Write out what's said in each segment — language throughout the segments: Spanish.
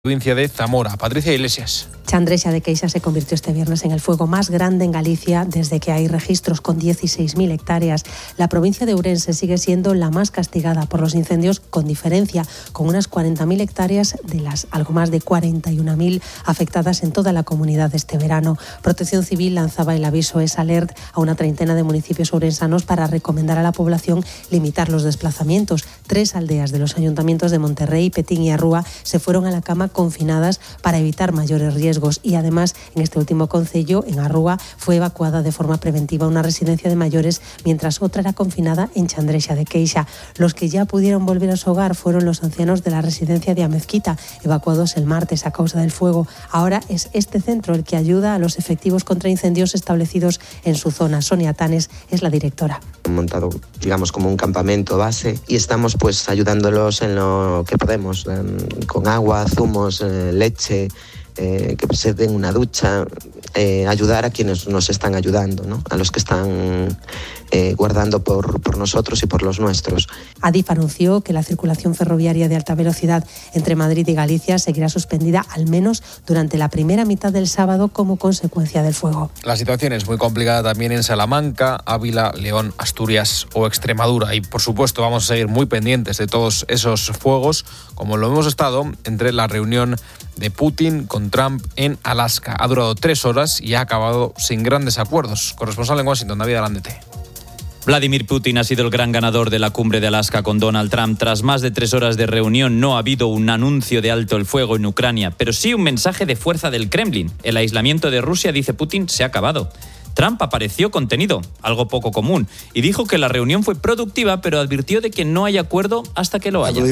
provincia de Zamora. Patricia Iglesias. Chandrexa de Queixa se convirtió este viernes en el fuego más grande en Galicia desde que hay registros, con 16.000 hectáreas. La provincia de Ourense sigue siendo la más castigada por los incendios, con diferencia, con unas 40.000 hectáreas de las algo más de 41.000 afectadas en toda la comunidad este verano. Protección Civil lanzaba el aviso SAlert a una treintena de municipios ourensanos para recomendar a la población limitar los desplazamientos. 3 aldeas de los ayuntamientos de Monterrey, Petín y Arrúa se fueron a la cama confinadas para evitar mayores riesgos. Y además, en este último concello, en Arrúa, fue evacuada de forma preventiva una residencia de mayores, mientras otra era confinada en Chandrexa de Queixa. Los que ya pudieron volver a su hogar fueron los ancianos de la residencia de Amezquita, evacuados el martes a causa del fuego. Ahora es este centro el que ayuda a los efectivos contra incendios establecidos en su zona. Sonia Tanes es la directora. Han montado, digamos, como un campamento base y estamos pues ayudándolos en lo que podemos, con agua, zumos, leche, que se den una ducha, ayudar a quienes nos están ayudando, ¿no? A los que están guardando por nosotros y por los nuestros. Adif anunció que la circulación ferroviaria de alta velocidad entre Madrid y Galicia seguirá suspendida al menos durante la primera mitad del sábado como consecuencia del fuego. La situación es muy complicada también en Salamanca, Ávila, León, Asturias o Extremadura, y por supuesto vamos a seguir muy pendientes de todos esos fuegos, como lo hemos estado entre la reunión de Putin con Trump en Alaska. Ha durado 3 horas y ha acabado sin grandes acuerdos. Corresponsal en Washington, David Alandete. Vladimir Putin ha sido el gran ganador de la cumbre de Alaska con Donald Trump. Tras más de 3 horas de reunión, no ha habido un anuncio de alto el fuego en Ucrania, pero sí un mensaje de fuerza del Kremlin. El aislamiento de Rusia, dice Putin, se ha acabado. Trump apareció contenido, algo poco común, y dijo que la reunión fue productiva, pero advirtió de que no hay acuerdo hasta que lo haya.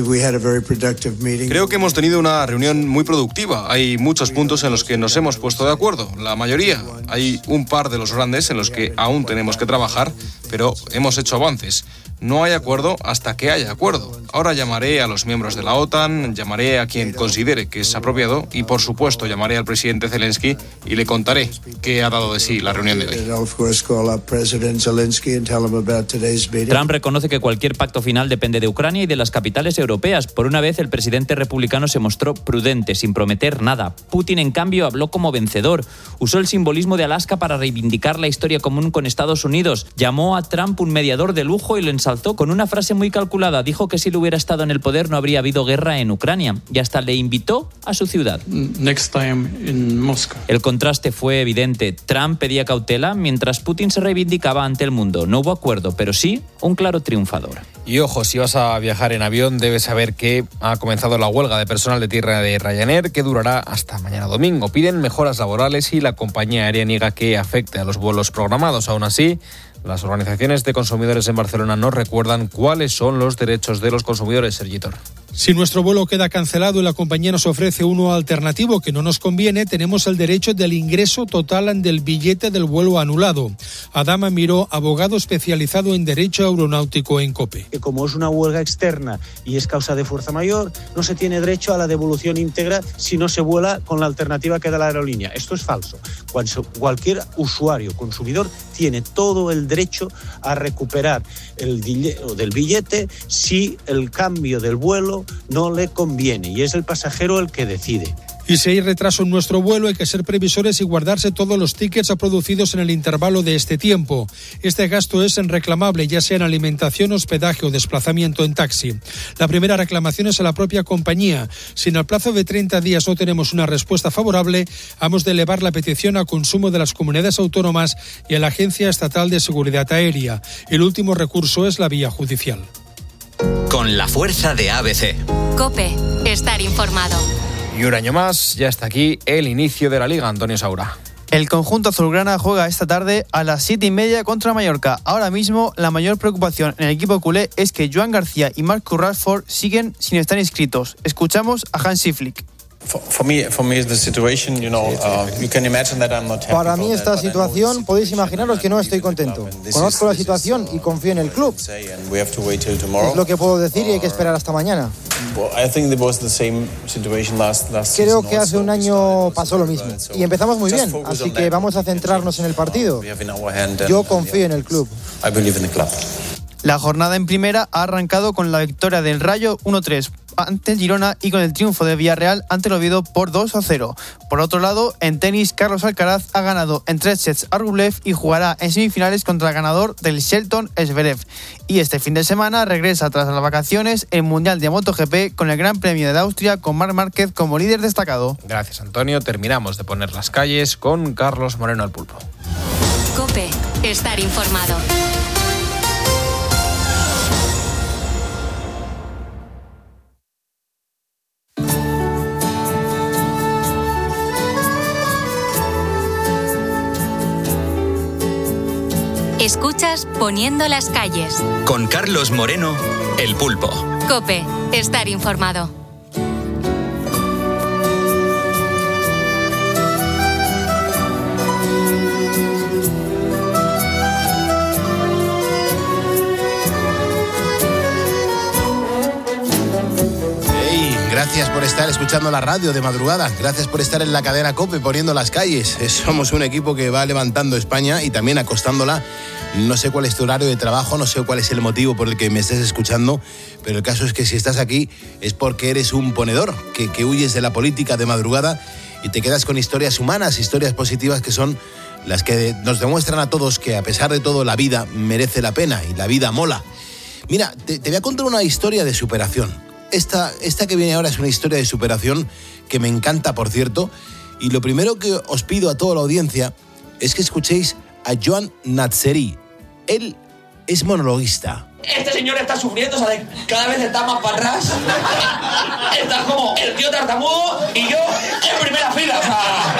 Creo que hemos tenido una reunión muy productiva. Hay muchos puntos en los que nos hemos puesto de acuerdo, la mayoría. Hay un par de los grandes en los que aún tenemos que trabajar, pero hemos hecho avances. No hay acuerdo hasta que haya acuerdo. Ahora llamaré a los miembros de la OTAN, llamaré a quien considere que es apropiado y, por supuesto, llamaré al presidente Zelensky y le contaré qué ha dado de sí la reunión de hoy. Trump reconoce que cualquier pacto final depende de Ucrania y de las capitales europeas. Por una vez, el presidente republicano se mostró prudente, sin prometer nada. Putin, en cambio, habló como vencedor. Usó el simbolismo de Alaska para reivindicar la historia común con Estados Unidos. Llamó a Trump un mediador de lujo y lo ensalzó con una frase muy calculada. Dijo que si él hubiera estado en el poder no habría habido guerra en Ucrania y hasta le invitó a su ciudad. El contraste fue evidente. Trump pedía cautela mientras Putin se reivindicaba ante el mundo. No hubo acuerdo, pero sí un claro triunfador. Y ojo, si vas a viajar en avión debes saber que ha comenzado la huelga de personal de tierra de Ryanair, que durará hasta mañana domingo. Piden mejoras laborales y la compañía aérea niega que afecte a los vuelos programados. Aún así, las organizaciones de consumidores en Barcelona nos recuerdan cuáles son los derechos de los consumidores, Sergitor. Si nuestro vuelo queda cancelado y la compañía nos ofrece uno alternativo que no nos conviene, tenemos el derecho del ingreso total del billete del vuelo anulado. Adama Miró, abogado especializado en Derecho Aeronáutico en COPE. Como es una huelga externa y es causa de fuerza mayor, no se tiene derecho a la devolución íntegra si no se vuela con la alternativa que da la aerolínea. Esto es falso. Cualquier usuario, consumidor, tiene todo el derecho a recuperar el dinero del billete si el cambio del vuelo no le conviene, y es el pasajero el que decide. Y si hay retraso en nuestro vuelo, hay que ser previsores y guardarse todos los tickets producidos en el intervalo de este tiempo. Este gasto es reclamable, ya sea en alimentación, hospedaje o desplazamiento en taxi. La primera reclamación es a la propia compañía. Si en el plazo de 30 días no tenemos una respuesta favorable, hemos de elevar la petición a consumo de las comunidades autónomas y a la Agencia Estatal de Seguridad Aérea. El último recurso es la vía judicial. Con la fuerza de ABC. COPE. Estar informado. Y un año más, ya está aquí el inicio de la Liga. Antonio Saura. El conjunto azulgrana juega esta tarde a las 7:30 contra Mallorca. Ahora mismo, la mayor preocupación en el equipo culé es que Joan García y Marcus Rashford siguen sin estar inscritos. Escuchamos a Hansi Flick. Para mí esta situación, podéis imaginaros que no estoy contento. Conozco la situación y confío en el club. Es lo que puedo decir y hay que esperar hasta mañana. Creo que hace un año pasó lo mismo y empezamos muy bien, así que vamos a centrarnos en el partido. Yo confío en el club. La jornada en primera ha arrancado con la victoria del Rayo 1-3. ante el Girona y con el triunfo de Villarreal ante el Oviedo por 2-0. Por otro lado, en tenis, Carlos Alcaraz ha ganado en 3 sets a Rublev y jugará en semifinales contra el ganador del Shelton Zverev. Y este fin de semana regresa tras las vacaciones el Mundial de MotoGP con el Gran Premio de Austria con Marc Márquez como líder destacado. Gracias, Antonio. Terminamos de poner las calles con Carlos Moreno al pulpo. COPE. Estar informado. Escuchas Poniendo las calles. Con Carlos Moreno, el pulpo. COPE. Estar informado. Gracias por estar escuchando la radio de madrugada. Gracias por estar en la cadena COPE poniendo las calles. Somos un equipo que va levantando España y también acostándola. No sé cuál es tu horario de trabajo, no sé cuál es el motivo por el que me estés escuchando, pero el caso es que si estás aquí es porque eres un ponedor, que huyes de la política de madrugada y te quedas con historias humanas, historias positivas que son las que nos demuestran a todos que a pesar de todo la vida merece la pena y la vida mola. Mira, te voy a contar una historia de superación. Esta que viene ahora es una historia de superación que me encanta, por cierto, y lo primero que os pido a toda la audiencia es que escuchéis a Joan Natzeri. Él es monologuista. Este señor está sufriendo, o sea, cada vez está más para atrás. Está como el tío tartamudo y yo en primera fila, o sea...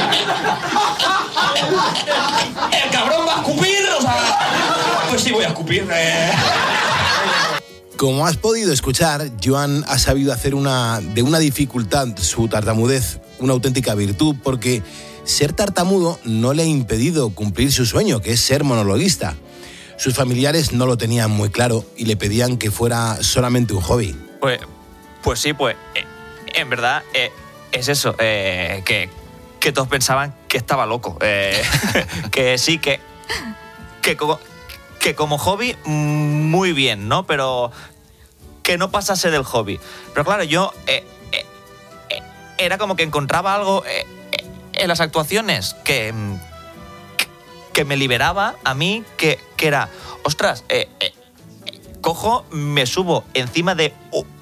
El cabrón va a escupir, o sea... Pues sí voy a escupir, Como has podido escuchar, Joan ha sabido hacer de una dificultad su tartamudez una auténtica virtud, porque ser tartamudo no le ha impedido cumplir su sueño, que es ser monologuista. Sus familiares no lo tenían muy claro y le pedían que fuera solamente un hobby. Pues sí, en verdad es eso, que todos pensaban que estaba loco. Que sí, que como hobby muy bien, ¿no? Pero que no pasase del hobby. Pero claro, yo era como que encontraba algo en las actuaciones que me liberaba a mí, que era, ostras, cojo, me subo encima de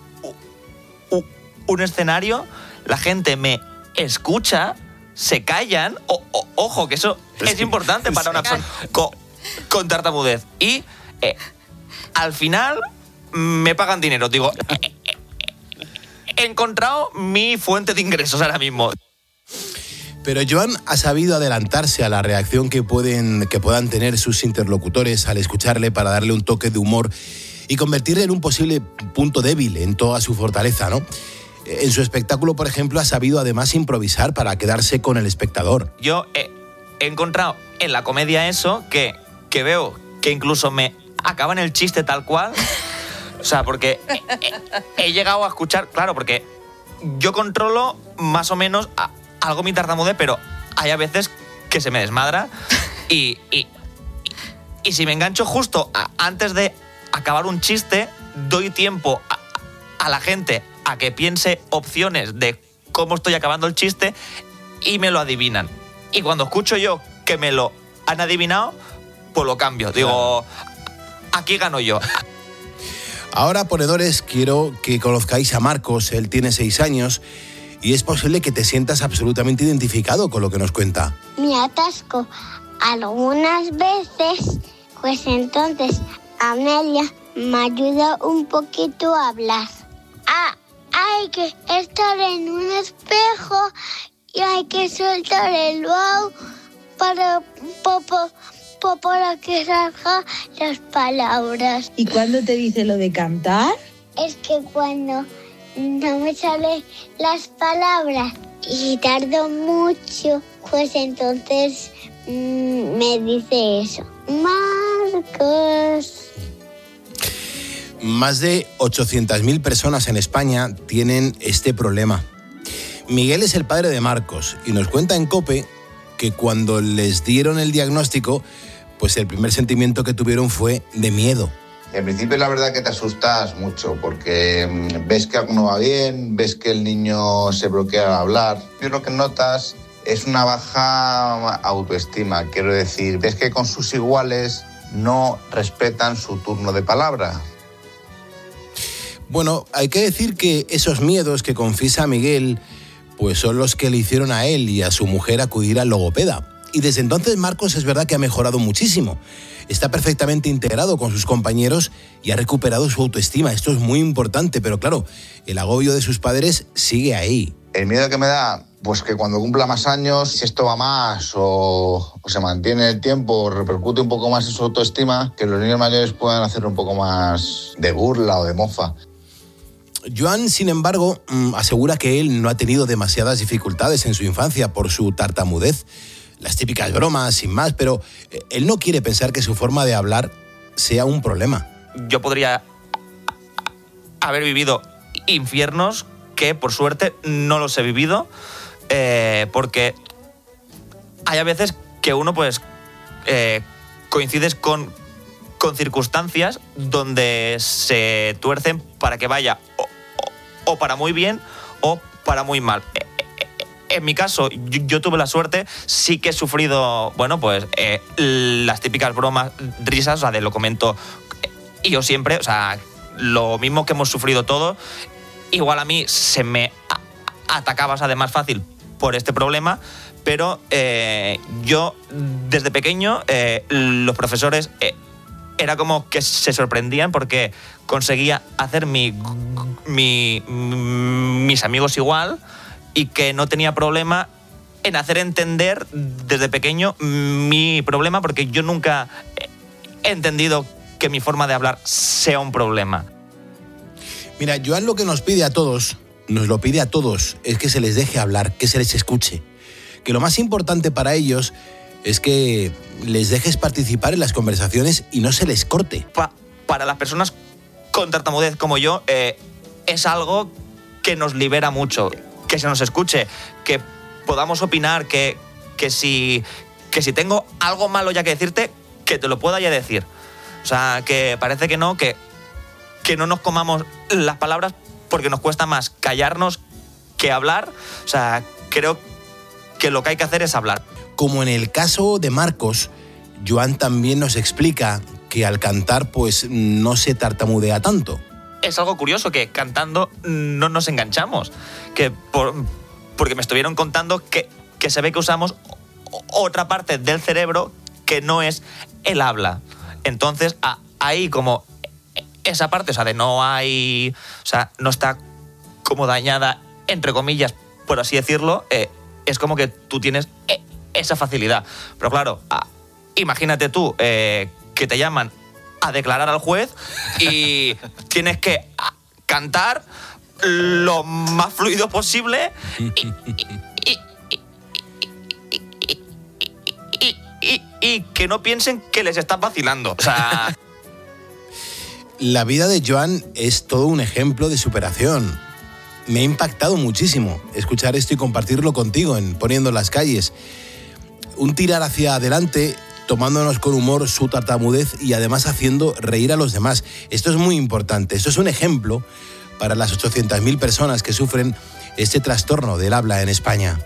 un escenario, la gente me escucha, se callan, ojo, que eso es importante para una persona con tartamudez. Y al final me pagan dinero. Digo, he encontrado mi fuente de ingresos ahora mismo. Pero Joan ha sabido adelantarse a la reacción que puedan tener sus interlocutores al escucharle para darle un toque de humor y convertirle en un posible punto débil en toda su fortaleza, ¿no? En su espectáculo, por ejemplo, ha sabido además improvisar para quedarse con el espectador. Yo he encontrado en la comedia eso que veo que incluso me acaba en el chiste tal cual. O sea, porque he llegado a escuchar, claro, porque yo controlo más o menos algo mi tartamudez, pero hay a veces que se me desmadra y si me engancho justo antes de acabar un chiste, doy tiempo a la gente a que piense opciones de cómo estoy acabando el chiste y me lo adivinan. Y cuando escucho yo que me lo han adivinado, pues lo cambio. Digo, aquí gano yo. Ahora, ponedores, quiero que conozcáis a Marcos. Él tiene 6 años y es posible que te sientas absolutamente identificado con lo que nos cuenta. Me atasco algunas veces, pues entonces Amelia me ayuda un poquito a hablar. Hay que estar en un espejo y hay que soltar el wow para que salgan las palabras. ¿Y cuándo te dice lo de cantar? Es que cuando no me salen las palabras y tardo mucho, pues entonces me dice eso. Marcos. Más de 800.000 personas en España tienen este problema. Miguel es el padre de Marcos y nos cuenta en COPE que cuando les dieron el diagnóstico, pues el primer sentimiento que tuvieron fue de miedo. En principio la verdad que te asustas mucho porque ves que algo no va bien, ves que el niño se bloquea al hablar. Yo lo que notas es una baja autoestima, quiero decir, ves que con sus iguales no respetan su turno de palabra. Bueno, hay que decir que esos miedos que confiesa Miguel pues son los que le hicieron a él y a su mujer acudir al logopeda. Y desde entonces Marcos es verdad que ha mejorado muchísimo. Está perfectamente integrado con sus compañeros y ha recuperado su autoestima. Esto es muy importante, pero claro, el agobio de sus padres sigue ahí. El miedo que me da, pues que cuando cumpla más años, si esto va más o se mantiene el tiempo, o repercute un poco más en su autoestima, que los niños mayores puedan hacer un poco más de burla o de mofa. Joan, sin embargo, asegura que él no ha tenido demasiadas dificultades en su infancia por su tartamudez. Las típicas bromas, sin más, pero él no quiere pensar que su forma de hablar sea un problema. Yo podría haber vivido infiernos que, por suerte, no los he vivido, porque hay a veces que uno, pues, coincides con circunstancias donde se tuercen para que vaya o para muy bien o para muy mal. En mi caso, yo tuve la suerte, sí que he sufrido, bueno, pues las típicas bromas, risas, o sea, de lo comento y yo siempre, o sea, lo mismo que hemos sufrido todos, igual a mí se me atacaba, o sea, de más fácil por este problema, pero yo desde pequeño, los profesores era como que se sorprendían porque conseguía hacer mis amigos igual, y que no tenía problema en hacer entender desde pequeño mi problema, porque yo nunca he entendido que mi forma de hablar sea un problema. Mira, Joan lo que nos pide a todos, nos lo pide a todos, es que se les deje hablar, que se les escuche. Que lo más importante para ellos es que les dejes participar en las conversaciones y no se les corte. Para las personas con tartamudez como yo, es algo que nos libera mucho. Que se nos escuche, que podamos opinar, que si tengo algo malo ya que decirte, que te lo pueda ya decir. O sea, que parece que no nos comamos las palabras porque nos cuesta más callarnos que hablar. O sea, creo que lo que hay que hacer es hablar. Como en el caso de Marcos, Joan también nos explica que al cantar pues no se tartamudea tanto. Es algo curioso que cantando no nos enganchamos, porque me estuvieron contando que se ve que usamos otra parte del cerebro que no es el habla. Entonces, ahí como esa parte, o sea, no está como dañada, entre comillas, por así decirlo, es como que tú tienes esa facilidad. Pero claro, imagínate tú que te llaman a declarar al juez y tienes que cantar lo más fluido posible y que no piensen que les estás vacilando. O sea... La vida de Joan es todo un ejemplo de superación. Me ha impactado muchísimo escuchar esto y compartirlo contigo en Poniendo las Calles. Un tirar hacia adelante, tomándonos con humor su tartamudez y además haciendo reír a los demás. Esto es muy importante. Esto es un ejemplo para las 800.000 personas que sufren este trastorno del habla en España.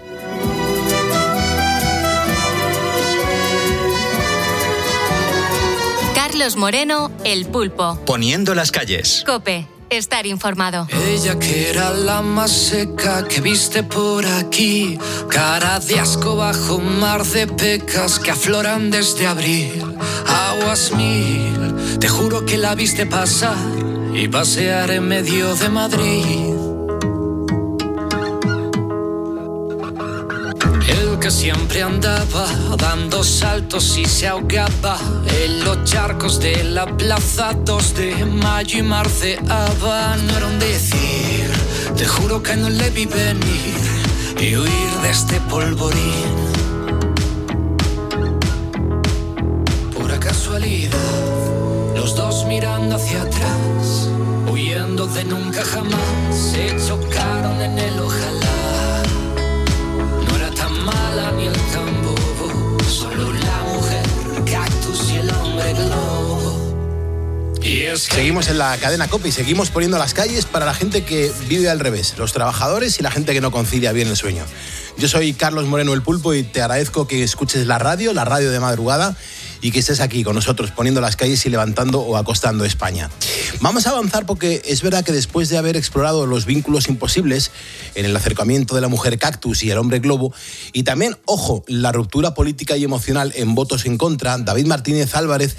Carlos Moreno, El Pulpo. Poniendo las Calles. COPE. Estar informado. Ella que era la más seca que viste por aquí, cara de asco bajo un mar de pecas que afloran desde abril. Aguas mil, te juro que la viste pasar y pasear en medio de Madrid. El que siempre andaba dando saltos y se ahogaba en los charcos de la plaza 2 de Mayo y marceaba. No era un decir, te juro que no le vi venir y huir de este polvorín. Pura casualidad, los dos mirando hacia atrás, huyendo de nunca jamás, se chocaron en el ojalá. Mala ni el tan bobo, solo la mujer, cactus y el hombre globo. Y es Seguimos en la cadena COPE y seguimos poniendo las calles para la gente que vive al revés, los trabajadores y la gente que no concilia bien el sueño. Yo soy Carlos Moreno, el Pulpo, y te agradezco que escuches la radio de madrugada, y que estés aquí con nosotros poniendo las calles y levantando o acostando España. Vamos a avanzar porque es verdad que después de haber explorado los vínculos imposibles en el acercamiento de la mujer cactus y el hombre globo, y también, ojo, la ruptura política y emocional en votos en contra, David Martínez Álvarez,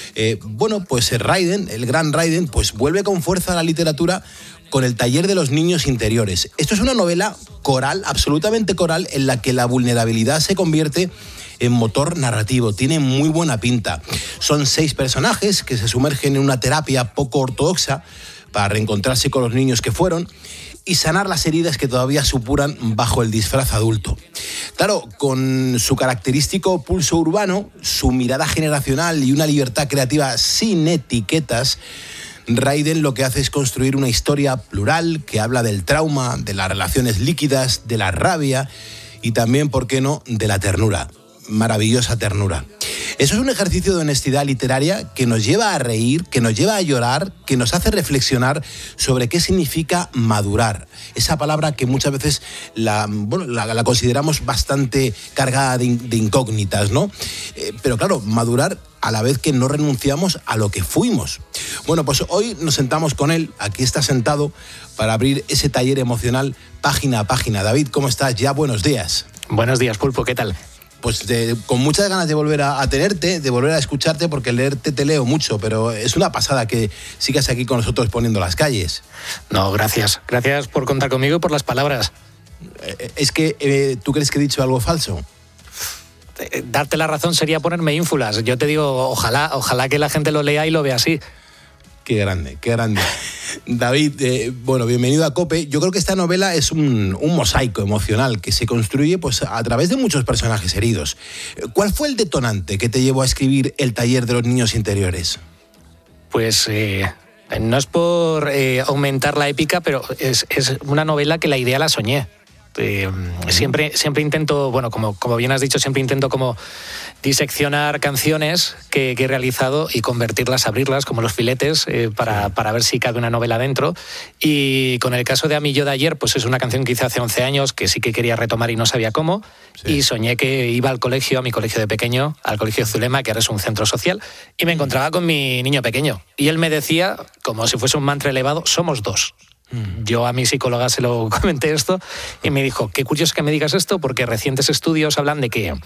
Raiden, el gran Raiden, pues vuelve con fuerza a la literatura con El taller de los niños interiores. Esto es una novela coral, absolutamente coral, en la que la vulnerabilidad se convierte en motor narrativo. Tiene muy buena pinta. Son 6 personajes que se sumergen en una terapia poco ortodoxa para reencontrarse con los niños que fueron y sanar las heridas que todavía supuran bajo el disfraz adulto. Claro, con su característico pulso urbano, su mirada generacional y una libertad creativa sin etiquetas, Raiden lo que hace es construir una historia plural que habla del trauma, de las relaciones líquidas, de la rabia y también, ¿por qué no?, de la ternura. Maravillosa ternura. Eso es un ejercicio de honestidad literaria que nos lleva a reír, que nos lleva a llorar, que nos hace reflexionar sobre qué significa madurar. Esa palabra que muchas veces la consideramos bastante cargada de incógnitas, ¿no? Pero claro, madurar a la vez que no renunciamos a lo que fuimos. Bueno, pues hoy nos sentamos con él, aquí está sentado, para abrir ese taller emocional página a página. David, ¿cómo estás? Ya, buenos días. Buenos días, Pulpo, ¿qué tal? Pues con muchas ganas de volver a tenerte, de volver a escucharte, porque leerte te leo mucho, pero es una pasada que sigas aquí con nosotros poniendo las calles. No, gracias. Gracias por contar conmigo y por las palabras. Es que, ¿tú crees que he dicho algo falso? Darte la razón sería ponerme ínfulas. Yo te digo, ojalá que la gente lo lea y lo vea así. Qué grande, qué grande. David, bienvenido a COPE. Yo creo que esta novela es un mosaico emocional que se construye pues, a través de muchos personajes heridos. ¿Cuál fue el detonante que te llevó a escribir El taller de los niños interiores? Pues no es por aumentar la épica, pero es una novela que la idea la soñé. Siempre intento, como bien has dicho, siempre intento como diseccionar canciones que he realizado y convertirlas, abrirlas como los filetes para ver si cabe una novela dentro. Y con el caso de A mi yo de ayer, pues es una canción que hice hace 11 años que sí que quería retomar y no sabía cómo. Sí. Y soñé que iba al colegio, a mi colegio de pequeño, al colegio Zulema, que ahora es un centro social, y me encontraba con mi niño pequeño. Y él me decía, como si fuese un mantra elevado, somos 2. Yo a mi psicóloga se lo comenté esto y me dijo, qué curioso que me digas esto, porque recientes estudios hablan de que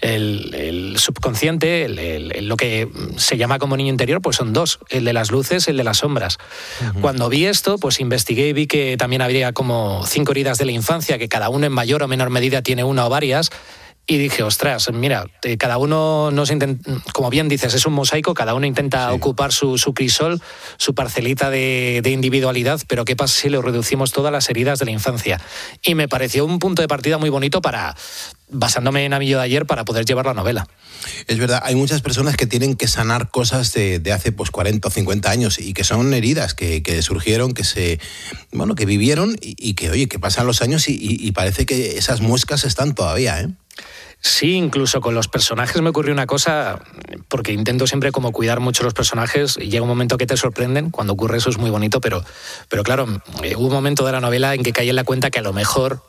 el subconsciente, lo que se llama como niño interior, pues son 2, el de las luces y el de las sombras. Cuando vi esto, pues investigué y vi que también habría como 5 heridas de la infancia, que cada uno en mayor o menor medida tiene una o varias. Y dije, ostras, mira, cada uno nos intenta, como bien dices, es un mosaico, cada uno intenta ocupar su crisol, su parcelita de individualidad, pero ¿qué pasa si lo reducimos todas las heridas de la infancia? Y me pareció un punto de partida muy bonito basándome en A mi yo de ayer, para poder llevar la novela. Es verdad, hay muchas personas que tienen que sanar cosas de hace 40 o 50 años y que son heridas que surgieron, que vivieron y que, oye, que pasan los años y parece que esas muescas están todavía, ¿eh? Sí, incluso con los personajes me ocurrió una cosa, porque intento siempre como cuidar mucho los personajes y llega un momento que te sorprenden, cuando ocurre eso es muy bonito, pero claro, hubo un momento de la novela en que caí en la cuenta que a lo mejor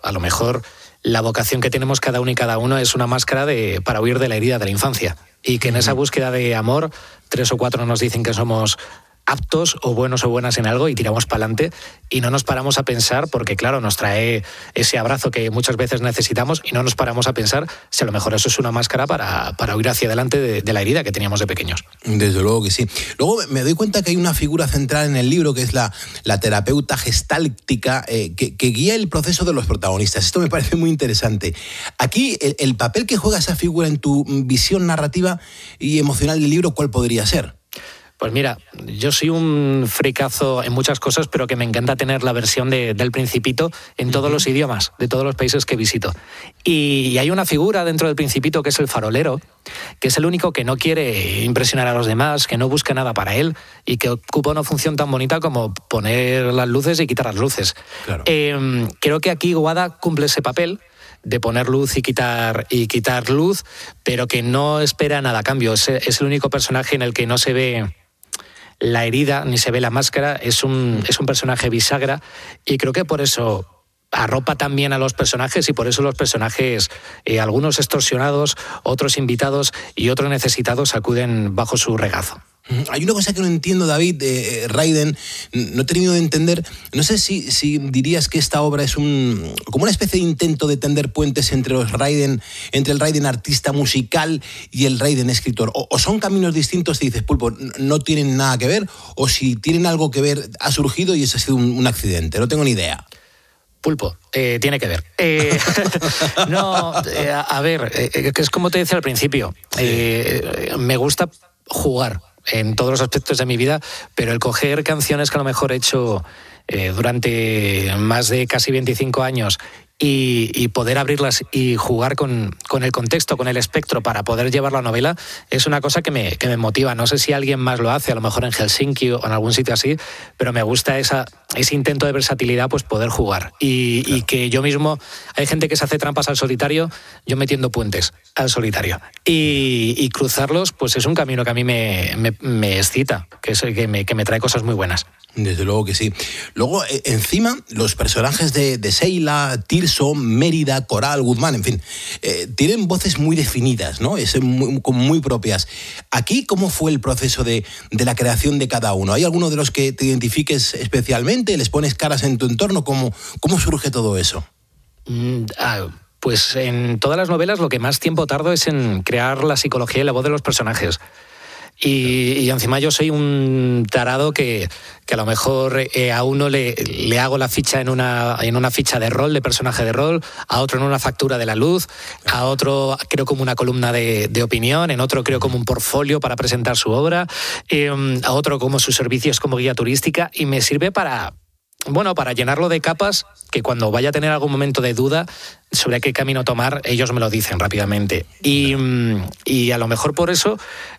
la vocación que tenemos cada uno y cada uno es una máscara para huir de la herida de la infancia, y que en esa búsqueda de amor 3 o 4 nos dicen que somos aptos o buenos o buenas en algo y tiramos para adelante y no nos paramos a pensar, porque claro, nos trae ese abrazo que muchas veces necesitamos y no nos paramos a pensar si a lo mejor eso es una máscara para huir hacia adelante de la herida que teníamos de pequeños. Desde luego que sí. Luego me doy cuenta que hay una figura central en el libro que es la terapeuta gestáltica que guía el proceso de los protagonistas. Esto me parece muy interesante. Aquí el papel que juega esa figura en tu visión narrativa y emocional del libro, ¿cuál podría ser? Pues mira, yo soy un fricazo en muchas cosas, pero que me encanta tener la versión del Principito en todos los idiomas, de todos los países que visito. Y hay una figura dentro del Principito que es el farolero, que es el único que no quiere impresionar a los demás, que no busca nada para él y que ocupa una función tan bonita como poner las luces y quitar las luces. Claro. Creo que aquí Guada cumple ese papel de poner luz y quitar luz, pero que no espera nada a cambio. Es el único personaje en el que no se ve la herida ni se ve la máscara, es un personaje bisagra, y creo que por eso arropa también a los personajes, y por eso los personajes, algunos extorsionados, otros invitados y otros necesitados, acuden bajo su regazo. Hay una cosa que no entiendo, David, Raiden, no he terminado de entender. No sé si dirías que esta obra es como una especie de intento de tender puentes entre el Raiden artista musical y el Raiden escritor. O son caminos distintos y dices, Pulpo, no tienen nada que ver, o si tienen algo que ver, ha surgido y eso ha sido un accidente. No tengo ni idea. Pulpo, tiene que ver. A ver, que es como te decía al principio, me gusta jugar en todos los aspectos de mi vida, pero el coger canciones que a lo mejor he hecho durante más de casi 25 años y poder abrirlas y jugar con el contexto, con el espectro para poder llevar la novela, es una cosa que me motiva. No sé si alguien más lo hace, a lo mejor en Helsinki o en algún sitio así, pero me gusta ese intento de versatilidad, pues poder jugar. Y que yo mismo, hay gente que se hace trampas al solitario, yo metiendo puentes al solitario. Y cruzarlos, pues es un camino que a mí me excita, que me trae cosas muy buenas. Desde luego que sí. Luego, encima, los personajes de Sheila, Tirso, Mérida, Coral, Guzmán, en fin, tienen voces muy definidas, ¿no? Muy propias. Aquí, ¿cómo fue el proceso de la creación de cada uno? ¿Hay alguno de los que te identifiques especialmente? ¿Les pones caras en tu entorno? ¿Cómo surge todo eso? Pues en todas las novelas lo que más tiempo tardo es en crear la psicología y la voz de los personajes. Y encima yo soy un tarado que a lo mejor a uno le hago la ficha en una ficha de rol, de personaje de rol, a otro en una factura de la luz, a otro creo como una columna de opinión, en otro creo como un portfolio para presentar su obra, a otro como sus servicios como guía turística, y me sirve para llenarlo de capas que cuando vaya a tener algún momento de duda sobre qué camino tomar, ellos me lo dicen rápidamente. Y a lo mejor por eso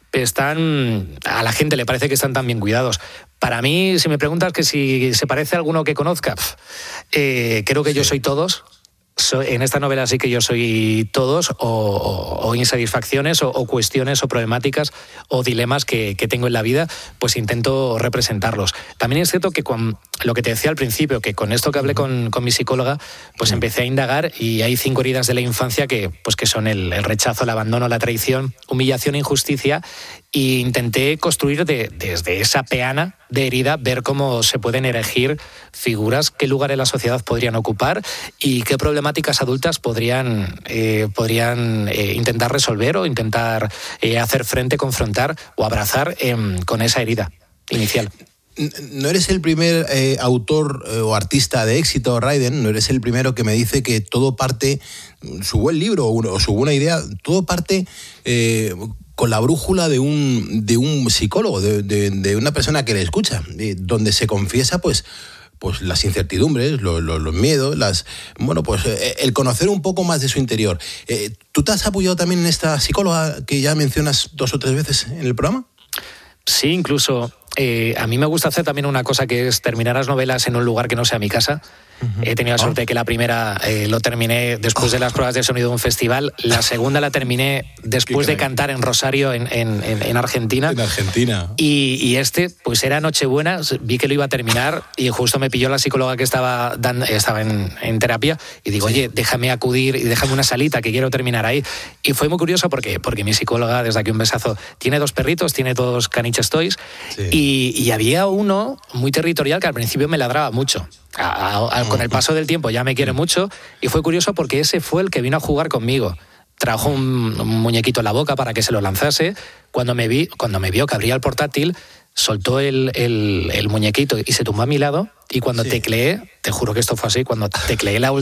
a la gente le parece que están tan bien cuidados. Para mí, si me preguntas que si se parece a alguno que conozca, creo que yo soy todos. En esta novela sí que yo soy todos, o insatisfacciones, o cuestiones, o problemáticas, o dilemas que tengo en la vida, pues intento representarlos. También es cierto que con lo que te decía al principio, que con esto que hablé con mi psicóloga, pues empecé a indagar, y hay 5 heridas de la infancia que son el rechazo, el abandono, la traición, humillación e injusticia, y intenté construir desde esa peana de herida, ver cómo se pueden erigir figuras, qué lugar en la sociedad podrían ocupar y qué problemáticas adultas podrían intentar resolver o intentar hacer frente, confrontar o abrazar con esa herida inicial. No eres el primer autor o artista de éxito, Raiden, no eres el primero que me dice que todo parte, su buen libro o su buena idea, todo parte con la brújula de un psicólogo, de una persona que le escucha, donde se confiesa pues las incertidumbres, los miedos, el conocer un poco más de su interior. ¿Tú te has apoyado también en esta psicóloga que ya mencionas 2 o 3 veces en el programa? Sí, incluso a mí me gusta hacer también una cosa, que es terminar las novelas en un lugar que no sea mi casa. He tenido la suerte de que la primera lo terminé después de las pruebas de sonido de un festival. La segunda la terminé después de cantar en Rosario, en Argentina. En Argentina. Y pues era Nochebuena, vi que lo iba a terminar y justo me pilló la psicóloga que estaba en terapia, y digo, oye, déjame acudir y déjame una salita que quiero terminar ahí. Y fue muy curioso porque mi psicóloga, desde aquí un besazo, tiene 2 perritos, tiene 2 caniches toys, y había uno muy territorial que al principio me ladraba mucho. Con el paso del tiempo ya me quiere mucho, y fue curioso porque ese fue el que vino a jugar conmigo. Trajo un muñequito en la boca para que se lo lanzase. Cuando me vio que abría el portátil, soltó el muñequito y se tumbó a mi lado, y cuando tecleé, te juro que esto fue así, cuando tecleé el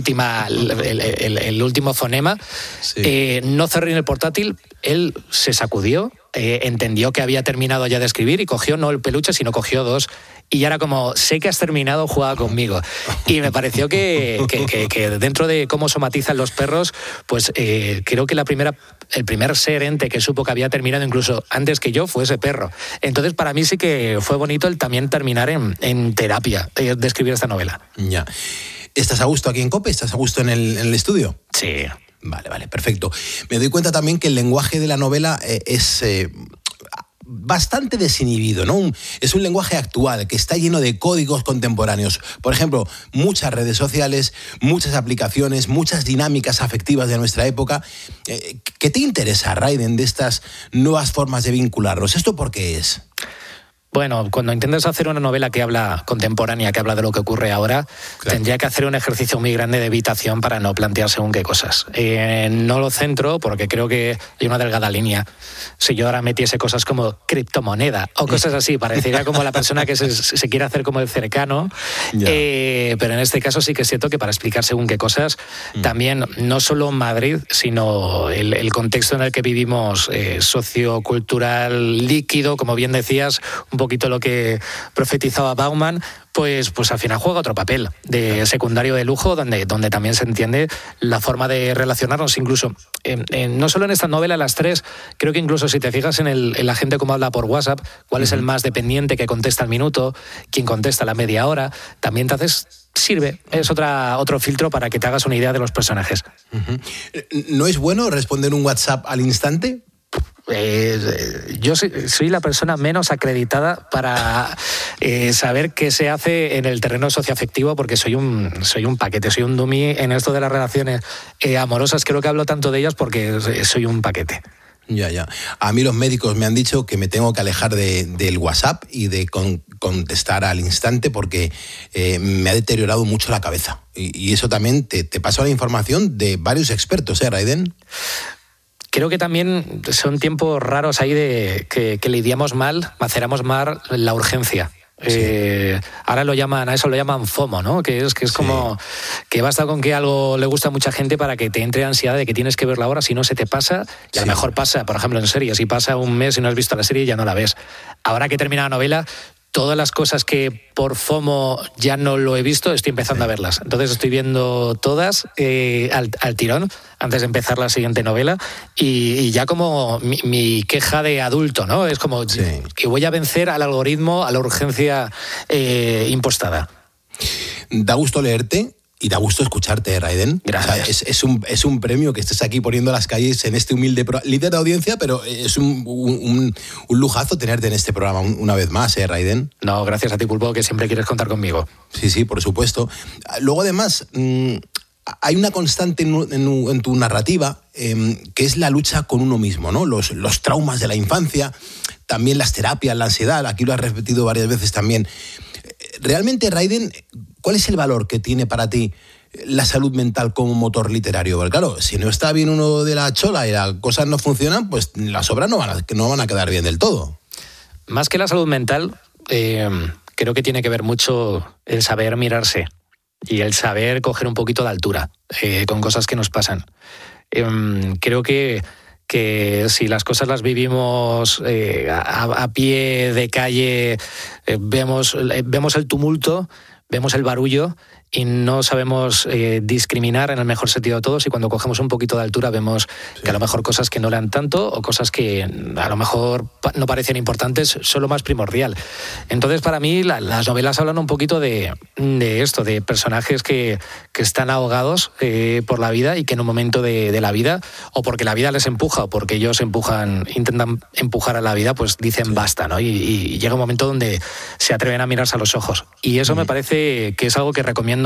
último fonema, no cerré en el portátil, él se sacudió, entendió que había terminado ya de escribir y cogió no el peluche, sino cogió 2. Y ya era como, sé que has terminado, juega conmigo. Y me pareció que dentro de cómo somatizan los perros, pues creo que el primer ser ente que supo que había terminado incluso antes que yo fue ese perro. Entonces para mí sí que fue bonito el también terminar en terapia de escribir esta novela. Ya. ¿Estás a gusto aquí en COPE? ¿Estás a gusto en el estudio? Sí. Vale, perfecto. Me doy cuenta también que el lenguaje de la novela bastante desinhibido, ¿no? Es un lenguaje actual que está lleno de códigos contemporáneos. Por ejemplo, muchas redes sociales, muchas aplicaciones, muchas dinámicas afectivas de nuestra época. ¿Qué te interesa, Raiden, de estas nuevas formas de vincularnos? ¿Esto por qué es? Bueno, cuando intentas hacer una novela que habla contemporánea, que habla de lo que ocurre ahora, claro, tendría que hacer un ejercicio muy grande de evitación para no plantear según qué cosas. No lo centro porque creo que hay una delgada línea. Si yo ahora metiese cosas como criptomoneda o cosas así, parecería como la persona que se quiere hacer como el cercano. Pero en este caso sí que es cierto que para explicar según qué cosas, también no solo Madrid, sino el contexto en el que vivimos, sociocultural, líquido, como bien decías, un poquito lo que profetizaba Bauman, pues al final juega otro papel de secundario de lujo, donde también se entiende la forma de relacionarnos, incluso no solo en esta novela, las tres, creo que incluso si te fijas en la gente cómo habla por WhatsApp, cuál es el más dependiente que contesta al minuto, quién contesta a la media hora, también te haces... Sirve, es otro filtro para que te hagas una idea de los personajes. ¿No es bueno responder un WhatsApp al instante? Yo soy la persona menos acreditada para saber qué se hace en el terreno socioafectivo, porque soy un paquete, soy un dummy en esto de las relaciones amorosas. Creo que hablo tanto de ellas porque soy un paquete. Ya. A mí los médicos me han dicho que me tengo que alejar del WhatsApp y de contestar al instante porque me ha deteriorado mucho la cabeza. Y eso también te paso la información de varios expertos, Raiden. Creo que también son tiempos raros ahí de que lidiamos mal, maceramos mal la urgencia. Sí. Ahora a eso lo llaman FOMO, ¿no? Que es como que basta con que algo le gusta a mucha gente para que te entre ansiedad de que tienes que verla ahora, si no se te pasa, y a lo mejor pasa, por ejemplo, en series, si pasa un mes y no has visto la serie ya no la ves. Ahora que termina la novela, todas las cosas que por FOMO ya no lo he visto, estoy empezando a verlas. Entonces estoy viendo todas al tirón antes de empezar la siguiente novela y ya como mi queja de adulto, ¿no? Es como que voy a vencer al algoritmo, a la urgencia impostada. Da gusto leerte. Y da gusto escucharte, Raiden. Gracias. O sea, es un premio que estés aquí poniendo las calles en este humilde líder de audiencia, pero es un lujazo tenerte en este programa una vez más, Raiden. No, gracias a ti, Pulpo, que siempre quieres contar conmigo. Sí, por supuesto. Luego, además, hay una constante en tu narrativa que es la lucha con uno mismo, ¿no? Los traumas de la infancia, también las terapias, la ansiedad, aquí lo has repetido varias veces también. Realmente, Raiden, ¿cuál es el valor que tiene para ti la salud mental como motor literario? Porque claro, si no está bien uno de la chola y las cosas no funcionan, pues las obras no van a quedar bien del todo. Más que la salud mental, creo que tiene que ver mucho el saber mirarse y el saber coger un poquito de altura con cosas que nos pasan. Creo que si las cosas las vivimos a pie de calle, vemos el tumulto, vemos el barullo y no sabemos discriminar en el mejor sentido de todos, y cuando cogemos un poquito de altura vemos que a lo mejor cosas que no lean tanto o cosas que a lo mejor no parecen importantes son lo más primordial. Entonces, para mí, las novelas hablan un poquito de esto, de personajes que están ahogados por la vida y que en un momento de la vida, o porque la vida les empuja o porque ellos intentan empujar a la vida, pues dicen basta, ¿no? Y llega un momento donde se atreven a mirarse a los ojos. Y eso me parece que es algo que recomiendo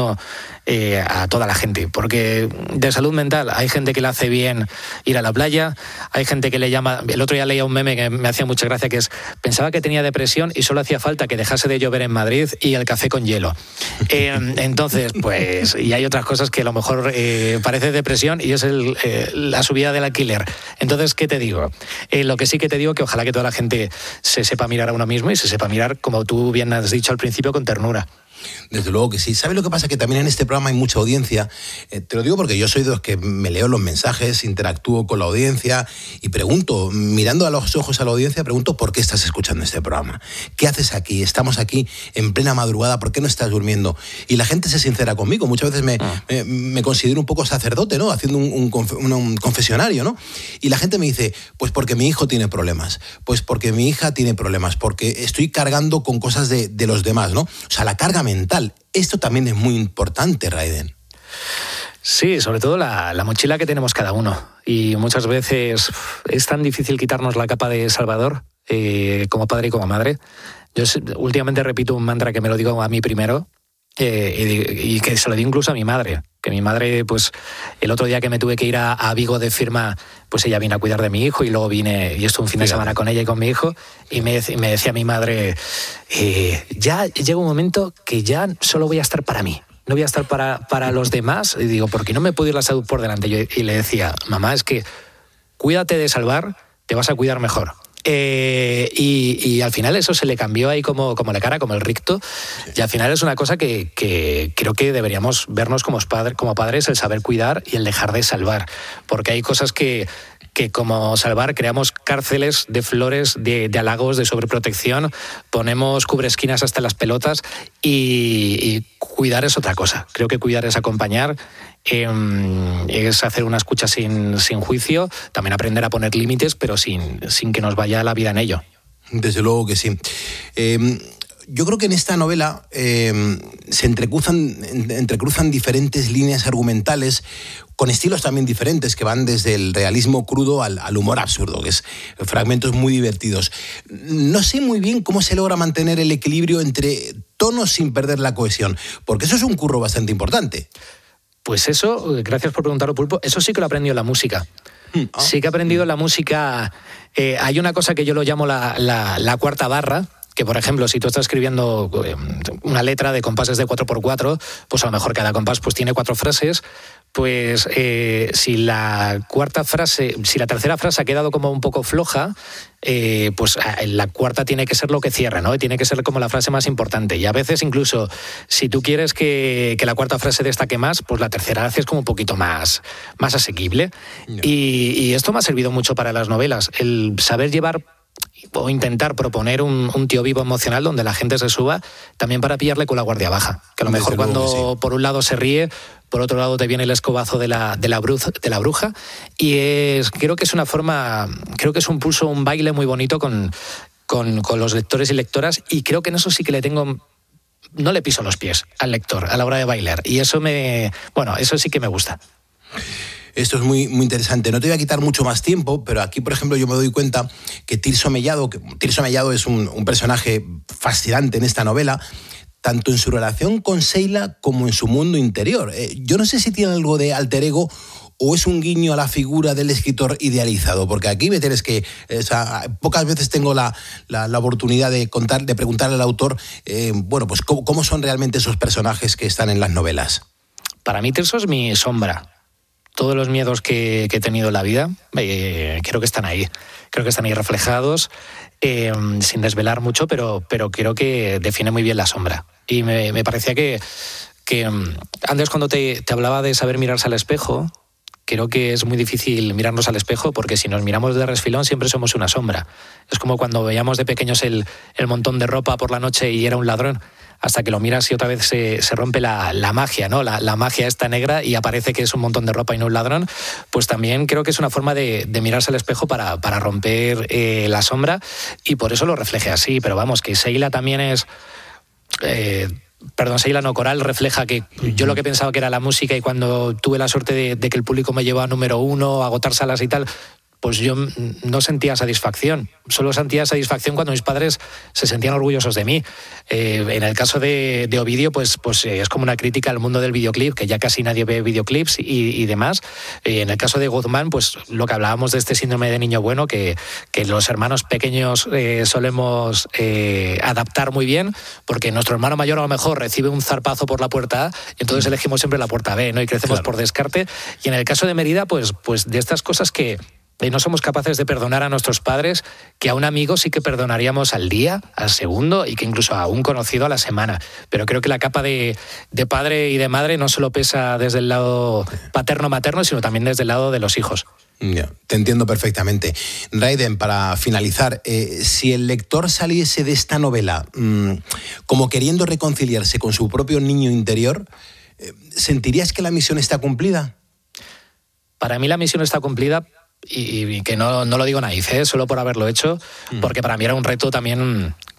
a toda la gente, porque de salud mental hay gente que le hace bien ir a la playa, hay gente que le llama... El otro día leía un meme que me hacía mucha gracia, que es: pensaba que tenía depresión y solo hacía falta que dejase de llover en Madrid y el café con hielo. Entonces, pues... Y hay otras cosas que a lo mejor parece depresión y es la subida del alquiler. Entonces, ¿qué te digo? Lo que sí que te digo, que ojalá que toda la gente se sepa mirar a uno mismo y se sepa mirar, como tú bien has dicho al principio, con ternura. Desde luego que sí. ¿Sabes lo que pasa? Que también en este programa hay mucha audiencia. Te lo digo porque yo soy de los que me leo los mensajes, interactúo con la audiencia y pregunto, mirando a los ojos a la audiencia, pregunto ¿por qué estás escuchando este programa? ¿Qué haces aquí? Estamos aquí en plena madrugada, ¿por qué no estás durmiendo? Y la gente se sincera conmigo. Muchas veces me considero un poco sacerdote, ¿no? Haciendo un confesionario, ¿no? Y la gente me dice, pues porque mi hijo tiene problemas, pues porque mi hija tiene problemas, porque estoy cargando con cosas de los demás, ¿no? O sea, la carga mental. Esto también es muy importante, Raiden. Sí, sobre todo la mochila que tenemos cada uno. Y muchas veces es tan difícil quitarnos la capa de Salvador como padre y como madre. Yo últimamente repito un mantra que me lo digo a mí primero, y que se lo digo incluso a mi madre, que mi madre, pues el otro día que me tuve que ir a Vigo de firma, pues ella vino a cuidar de mi hijo y luego vine y estuve un fin de semana con ella y con mi hijo, y me decía mi madre, ya llega un momento que ya solo voy a estar para mí, no voy a estar para los demás, y digo, porque no me puedo ir la salud por delante. Y le decía, mamá, es que cuídate de salvar, te vas a cuidar mejor. Y al final eso se le cambió ahí como la cara, como el ricto, y al final es una cosa que creo que deberíamos vernos como padres, el saber cuidar y el dejar de salvar, porque hay cosas que como salvar creamos cárceles de flores, de halagos, de sobreprotección, ponemos cubresquinas hasta las pelotas, y cuidar es otra cosa. Creo que cuidar es acompañar, es hacer una escucha sin juicio, también aprender a poner límites, pero sin que nos vaya la vida en ello. Desde luego que sí. Yo creo que en esta novela se entrecruzan diferentes líneas argumentales con estilos también diferentes que van desde el realismo crudo al humor absurdo, que es fragmentos muy divertidos. No sé muy bien cómo se logra mantener el equilibrio entre tonos sin perder la cohesión, porque eso es un curro bastante importante. Pues eso, gracias por preguntarlo, Pulpo, eso sí que lo he aprendido en la música. Sí que he aprendido en la música. Hay una cosa que yo lo llamo la cuarta barra, que por ejemplo, si tú estás escribiendo una letra de compases de 4x4, pues a lo mejor cada compás pues tiene 4 frases, pues si la tercera frase ha quedado como un poco floja, pues la cuarta tiene que ser lo que cierra, ¿no? Tiene que ser como la frase más importante. Y a veces incluso, si tú quieres que la cuarta frase destaque más, pues la tercera haces como un poquito más asequible. No. Y esto me ha servido mucho para las novelas, el saber llevar o intentar proponer un tío vivo emocional donde la gente se suba, también para pillarle con la guardia baja. Que a lo mejor cuando por un lado se ríe, por otro lado te viene el escobazo de la bruja, y creo que es una forma, creo que es un pulso, un baile muy bonito con los lectores y lectoras, y creo que en eso sí que no le piso los pies al lector a la hora de bailar, y eso eso sí que me gusta. Esto es muy, muy interesante. No te voy a quitar mucho más tiempo, pero aquí, por ejemplo, yo me doy cuenta que Tirso Mellado es un personaje fascinante en esta novela, tanto en su relación con Sheila como en su mundo interior. Yo no sé si tiene algo de alter ego o es un guiño a la figura del escritor idealizado, porque aquí me tienes que... pocas veces tengo la oportunidad de preguntarle al autor, pues cómo son realmente esos personajes que están en las novelas. Para mí Tirso es mi sombra. Todos los miedos que he tenido en la vida, creo que están ahí. Creo que están ahí reflejados, sin desvelar mucho, pero creo que define muy bien la sombra. Y me parecía que antes, cuando te hablaba de saber mirarse al espejo, creo que es muy difícil mirarnos al espejo, porque si nos miramos de resfilón siempre somos una sombra. Es como cuando veíamos de pequeños el montón de ropa por la noche y era un ladrón, hasta que lo miras y otra vez se rompe la magia, ¿no? La magia esta negra, y aparece que es un montón de ropa y no un ladrón. Pues también creo que es una forma de mirarse al espejo para romper la sombra, y por eso lo refleje así. Pero vamos, que Sheila también es... Sheila no, Coral refleja que yo lo que pensaba que era la música, y cuando tuve la suerte de que el público me llevó a número 1, a agotar salas y tal, pues yo no sentía satisfacción. Solo sentía satisfacción cuando mis padres se sentían orgullosos de mí. En el caso de Ovidio, pues es como una crítica al mundo del videoclip, que ya casi nadie ve videoclips y demás. En el caso de Guzmán, pues lo que hablábamos de este síndrome de niño bueno, que los hermanos pequeños solemos adaptar muy bien, porque nuestro hermano mayor a lo mejor recibe un zarpazo por la puerta A, y entonces elegimos siempre la puerta B, ¿no? Y crecemos por descarte. Y en el caso de Mérida, pues de estas cosas que no somos capaces de perdonar a nuestros padres, que a un amigo sí que perdonaríamos al día, al segundo, y que incluso a un conocido a la semana. Pero creo que la capa de padre y de madre no solo pesa desde el lado paterno-materno, sino también desde el lado de los hijos. Ya, te entiendo perfectamente. Raiden, para finalizar, si el lector saliese de esta novela como queriendo reconciliarse con su propio niño interior, ¿sentirías que la misión está cumplida? Para mí la misión está cumplida, y que no lo digo naif, solo por haberlo hecho, porque para mí era un reto también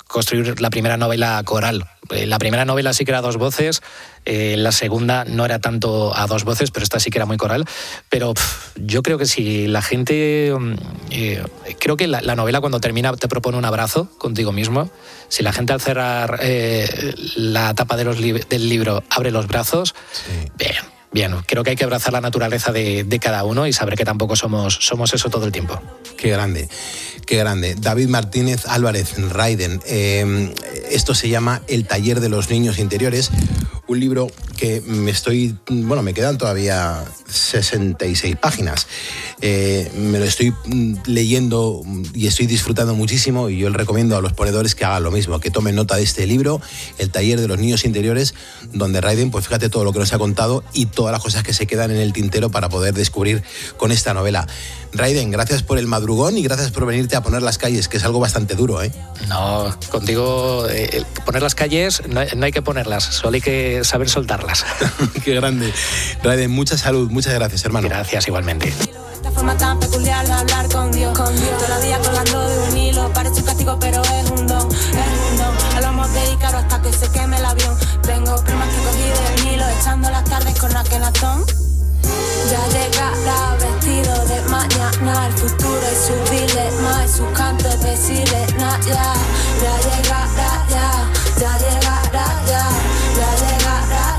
construir la primera novela coral. La primera novela sí que era a 2 voces, la segunda no era tanto a 2 voces, pero esta sí que era muy coral. Pero yo creo que si la gente... creo que la novela cuando termina te propone un abrazo contigo mismo. Si la gente al cerrar la tapa del libro abre los brazos, bien, creo que hay que abrazar la naturaleza de cada uno y saber que tampoco somos eso todo el tiempo. Qué grande. David Martínez Álvarez, Raiden. Esto se llama El taller de los niños interiores, un libro que me quedan todavía 66 páginas. Me lo estoy leyendo y estoy disfrutando muchísimo, y yo les recomiendo a los ponedores que hagan lo mismo, que tomen nota de este libro, El taller de los niños interiores, donde Raiden, pues fíjate todo lo que nos ha contado y todas las cosas que se quedan en el tintero para poder descubrir con esta novela. Raiden, gracias por el madrugón y gracias por venirte a poner las calles, que es algo bastante duro, ¿eh? No, contigo poner las calles no hay que ponerlas, solo hay que saber soltarlas. Qué grande. Raiden, mucha salud, muchas gracias, hermano. Gracias, igualmente. Esta forma tan peculiar de hablar con Dios. Todavía colgando de un hilo, parece un castigo pero es un don. Hablamos de Ícaro hasta que se queme el avión. Tengo primas que cogí del Nilo, echando las tardes con Akenatón. Ya llegará vestido de mañana, el futuro y sus dilemas y sus cantos de sirena. Ya llegará, ya llegará, ya llegará,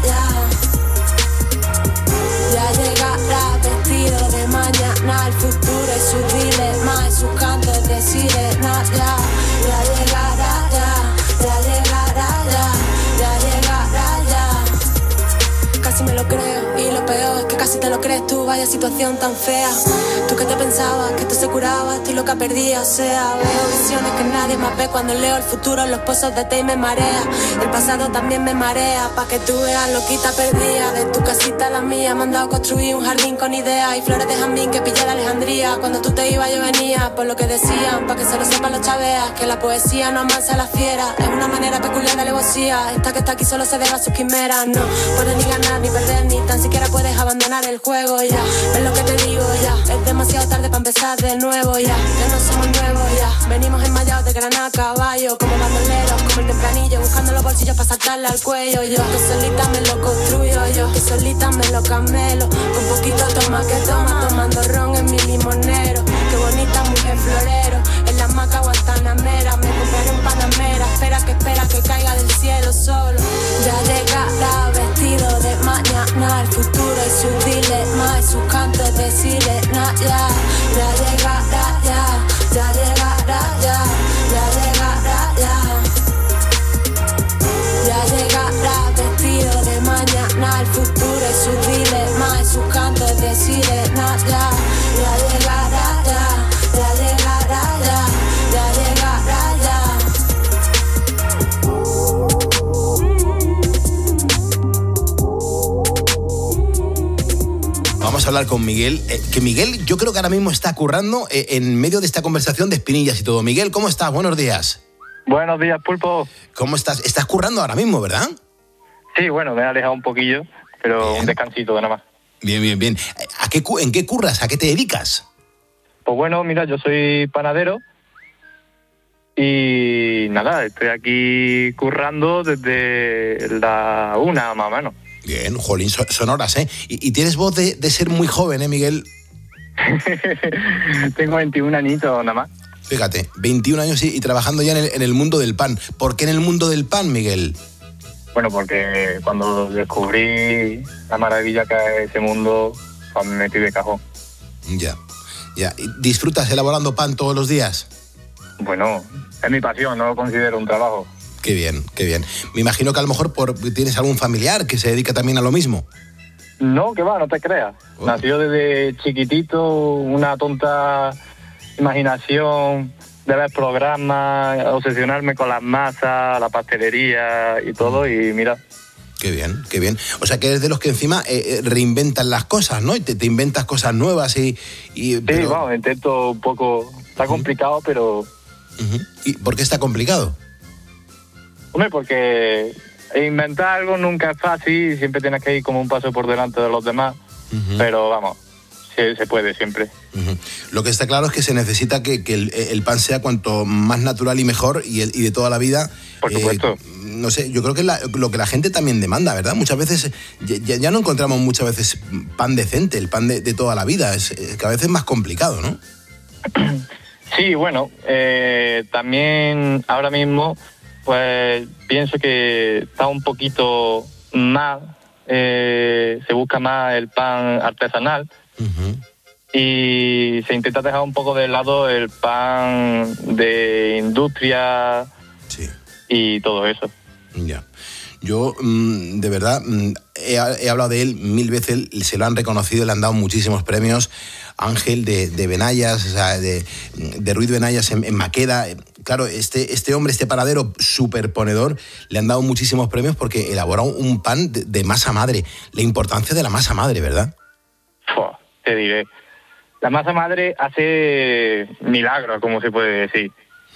ya llegará vestido de mañana, el futuro y sus dilemas y sus cantos de sirena. Ya llegará, ya llegará, ya llegará, ya. Casi me lo creo. Y lo peor es que casi te lo crees tú, vaya situación tan fea. Tú que te pensabas que esto se curaba, estoy loca perdida, o sea, veo visiones que nadie más ve cuando leo el futuro en los pozos de té y me marea. El pasado también me marea, pa' que tú veas loquita perdida. De tu casita a la mía, me han dado construir un jardín con ideas y flores de jazmín que pillé de Alejandría. Cuando tú te ibas yo venía, por lo que decían, pa' que se lo sepan los chaveas, que la poesía no amansa a la fiera, es una manera peculiar de alevosía. Esta que está aquí solo se debe a sus quimeras, no puedes ni ganar ni perder, ni tan siquiera puedes abandonar el juego ya. Es lo que te digo ya, es demasiado tarde para empezar de nuevo ya. Que no somos nuevos ya, venimos enmayados de grana a caballo, como bandoleros, como el tempranillo, buscando los bolsillos para saltarle al cuello yo. Que solita me lo construyo yo, que solita me lo camelo, con poquito toma que toma, tomando ron en mi limonero. Qué bonita mujer florero, en la hamaca guantanamera, me compraré un panamera, espera que caiga del cielo solo. Ya llegará vestido de mañana, el futuro y sus dilemas y sus cantos de sirena. Ya llegará, ya llegará, ya llegará, ya llegará vestido de mañana, el futuro y sus dilemas y sus cantos de sirena. Ya llegará, ya llegará, ya llegará, ya. Vamos a hablar con Miguel, que Miguel yo creo que ahora mismo está currando en medio de esta conversación de espinillas y todo. Miguel, ¿cómo estás? Buenos días. Buenos días, Pulpo. ¿Cómo estás? Estás currando ahora mismo, ¿verdad? Sí, bueno, me he alejado un poquillo, pero bien. Un descansito nada más. Bien. ¿En qué curras? ¿A qué te dedicas? Pues bueno, mira, yo soy panadero y nada, estoy aquí currando desde la 1 más o menos. Bien, jolín, son horas, ¿eh? Y tienes voz de ser muy joven, ¿eh, Miguel? Tengo 21 añitos nada más. Fíjate, 21 años y trabajando ya en el mundo del pan. ¿Por qué en el mundo del pan, Miguel? Bueno, porque cuando descubrí la maravilla que es ese mundo, pues me metí de cajón. Ya. ¿Disfrutas elaborando pan todos los días? Bueno, es mi pasión, no lo considero un trabajo. Qué bien. Me imagino que a lo mejor tienes algún familiar que se dedica también a lo mismo. No, que va, no te creas. Oh. Nació desde chiquitito, una tonta imaginación de ver programas, obsesionarme con las masas, la pastelería y todo, y mira. Qué bien. O sea, que eres de los que encima reinventan las cosas, ¿no? Y te inventas cosas nuevas Sí, vamos, intento un poco. Está complicado, pero... ¿Y por qué está complicado? Hombre, porque inventar algo nunca es fácil, siempre tienes que ir como un paso por delante de los demás, pero vamos, se puede siempre. Lo que está claro es que se necesita que el pan sea cuanto más natural y mejor y de toda la vida. Por supuesto. No sé, yo creo que lo que la gente también demanda, ¿verdad? Muchas veces, ya no encontramos muchas veces pan decente, el pan de toda la vida. Es que a veces es más complicado, ¿no? Sí, bueno, también ahora mismo, pues pienso que está un poquito más, se busca más el pan artesanal. Y se intenta dejar un poco de lado el pan de industria y todo eso. Ya. Yo, de verdad, he hablado de él 1000 veces, se lo han reconocido, le han dado muchísimos premios. Ángel de Benayas, o sea, de Ruiz Benayas en Maqueda. Claro, este hombre, este panadero superponedor, le han dado muchísimos premios porque elabora un pan de masa madre. La importancia de la masa madre, ¿verdad? Te diré. La masa madre hace milagros, como se puede decir.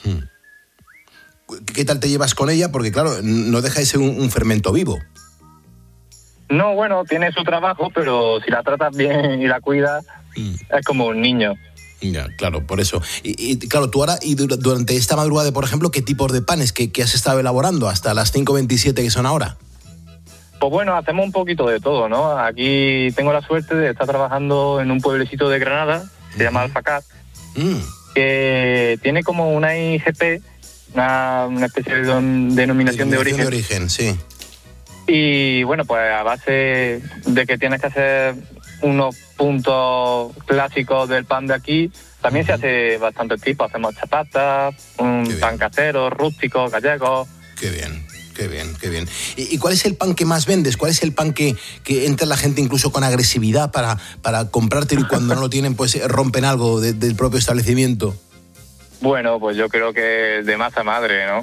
¿Qué tal te llevas con ella? Porque, claro, no deja de ser un fermento vivo. No, bueno, tiene su trabajo, pero si la tratas bien y la cuidas, es como un niño. Ya, claro, por eso. Y claro, tú ahora, y durante esta madrugada, por ejemplo, ¿qué tipos de panes que has estado elaborando hasta las 5:27 que son ahora? Pues bueno, hacemos un poquito de todo, ¿no? Aquí tengo la suerte de estar trabajando en un pueblecito de Granada, se llama Alfacar, que tiene como una IGP, una especie de denominación de origen. De origen, sí. Y bueno, pues a base de que tienes que hacer unos puntos clásicos del pan de aquí, también se hace bastante tipo. Hacemos chapatas, pan casero, rústico, gallego. Qué bien. Qué bien, qué bien. ¿Y cuál es el pan que más vendes? ¿Cuál es el pan que entra la gente incluso con agresividad para comprártelo y cuando no lo tienen pues rompen algo del propio establecimiento? Bueno, pues yo creo que de masa madre, ¿no?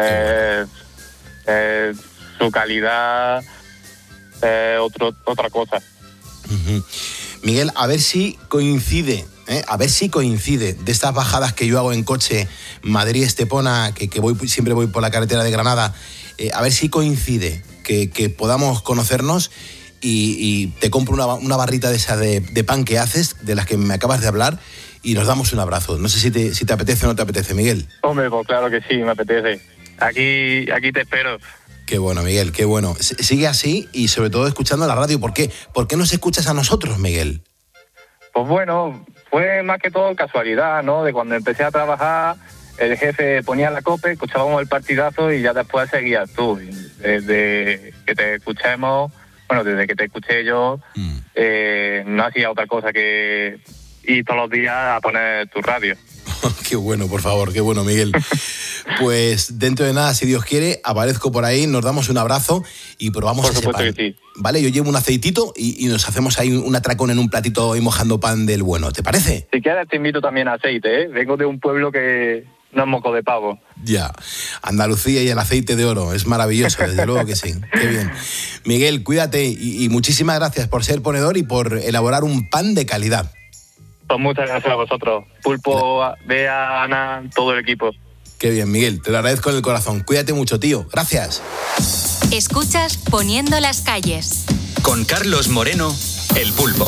Su calidad es otra cosa. Miguel, a ver si coincide de estas bajadas que yo hago en coche Madrid-Estepona, que siempre voy por la carretera de Granada, a ver si coincide que podamos conocernos y te compro una barrita de esa de pan que haces, de las que me acabas de hablar, y nos damos un abrazo. No sé si te apetece o no te apetece, Miguel. Hombre, pues claro que sí, me apetece. Aquí te espero. Qué bueno, Miguel, qué bueno. Sigue así y sobre todo escuchando la radio. ¿Por qué? ¿Por qué nos escuchas a nosotros, Miguel? Pues bueno, fue más que todo casualidad, ¿no? De cuando empecé a trabajar, el jefe ponía la COPE, escuchábamos el partidazo y ya después seguías tú. Desde que te escuchemos, bueno, desde que te escuché yo, no hacía otra cosa que ir todos los días a poner tu radio. Qué bueno, por favor, qué bueno, Miguel. Pues dentro de nada, si Dios quiere, aparezco por ahí, nos damos un abrazo y probamos ese pan. Por supuesto que sí. Vale, yo llevo un aceitito y nos hacemos ahí un atracón en un platito y mojando pan del bueno, ¿te parece? Si quieres te invito también a aceite, ¿eh? Vengo de un pueblo que no es moco de pavo. Ya, Andalucía y el aceite de oro, es maravilloso, desde luego que sí. Qué bien. Miguel, cuídate y muchísimas gracias por ser ponedor y por elaborar un pan de calidad. Pues muchas gracias a vosotros. Pulpo, Bea, Ana, todo el equipo. Qué bien, Miguel, te lo agradezco en el corazón. Cuídate mucho, tío. Gracias. Escuchas Poniendo las calles. Con Carlos Moreno, El Pulpo.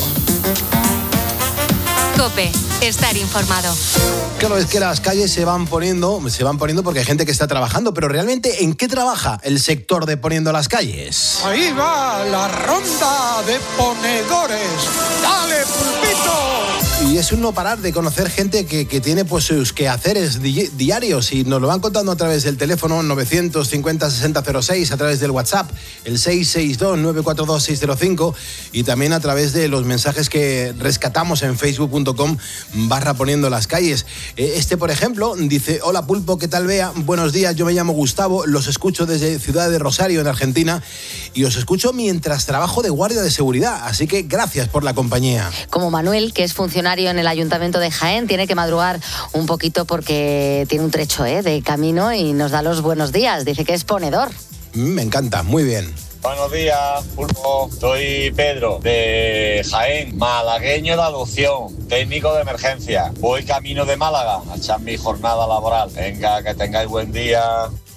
COPE, estar informado. Claro, es que las calles se van poniendo porque hay gente que está trabajando, pero realmente, ¿en qué trabaja el sector de Poniendo las calles? Ahí va la ronda de ponedores. ¡Dale, Pulpito! Y es un no parar de conocer gente que tiene pues sus quehaceres diarios y nos lo van contando a través del teléfono 950-6006, a través del WhatsApp, el 662-942-605 y también a través de los mensajes que rescatamos en facebook.com/poniendo las calles. Este, por ejemplo, dice: hola Pulpo, ¿qué tal, Bea? Buenos días, yo me llamo Gustavo, los escucho desde Ciudad de Rosario, en Argentina, y os escucho mientras trabajo de guardia de seguridad, así que gracias por la compañía. Como Manuel, que es funcionario en el Ayuntamiento de Jaén, tiene que madrugar un poquito porque tiene un trecho de camino y nos da los buenos días, dice que es ponedor. Me encanta, muy bien. Buenos días, Pulpo. Soy Pedro, de Jaén, malagueño de adopción, técnico de emergencia. Voy camino de Málaga a echar mi jornada laboral. Venga, que tengáis buen día.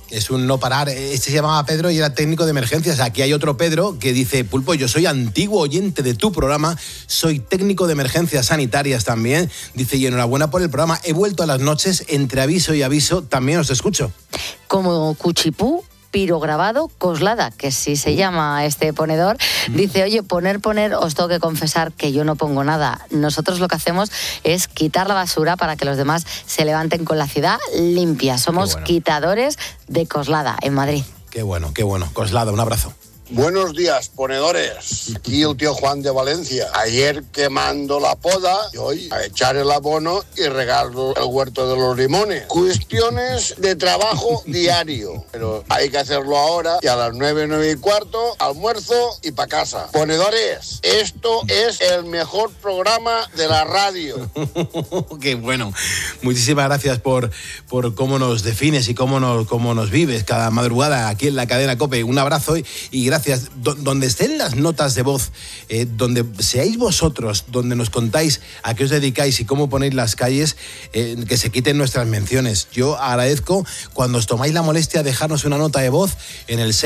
Es un no parar. Este se llamaba Pedro y era técnico de emergencias. Aquí hay otro Pedro que dice: Pulpo, yo soy antiguo oyente de tu programa, soy técnico de emergencias sanitarias también. Dice, y enhorabuena por el programa. He vuelto a las noches, entre aviso y aviso, también os escucho. Como Cuchipú, pirograbado Coslada, que sí se llama este ponedor, dice, oye, poner, os tengo que confesar que yo no pongo nada. Nosotros lo que hacemos es quitar la basura para que los demás se levanten con la ciudad limpia. Somos quitadores de Coslada, en Madrid. Qué bueno. Coslada, un abrazo. Buenos días, ponedores. Aquí el tío Juan de Valencia. Ayer quemando la poda y hoy a echar el abono y regar el huerto de los limones. Cuestiones de trabajo diario. Pero hay que hacerlo ahora y a las 9:15, almuerzo y pa' casa. Ponedores, esto es el mejor programa de la radio. Qué bueno. Muchísimas gracias por cómo nos defines y cómo nos vives cada madrugada aquí en la cadena COPE. Un abrazo y gracias. Donde estén las notas de voz, donde seáis vosotros, donde nos contáis a qué os dedicáis y cómo ponéis las calles, que se quiten nuestras menciones. Yo agradezco cuando os tomáis la molestia de dejarnos una nota de voz en el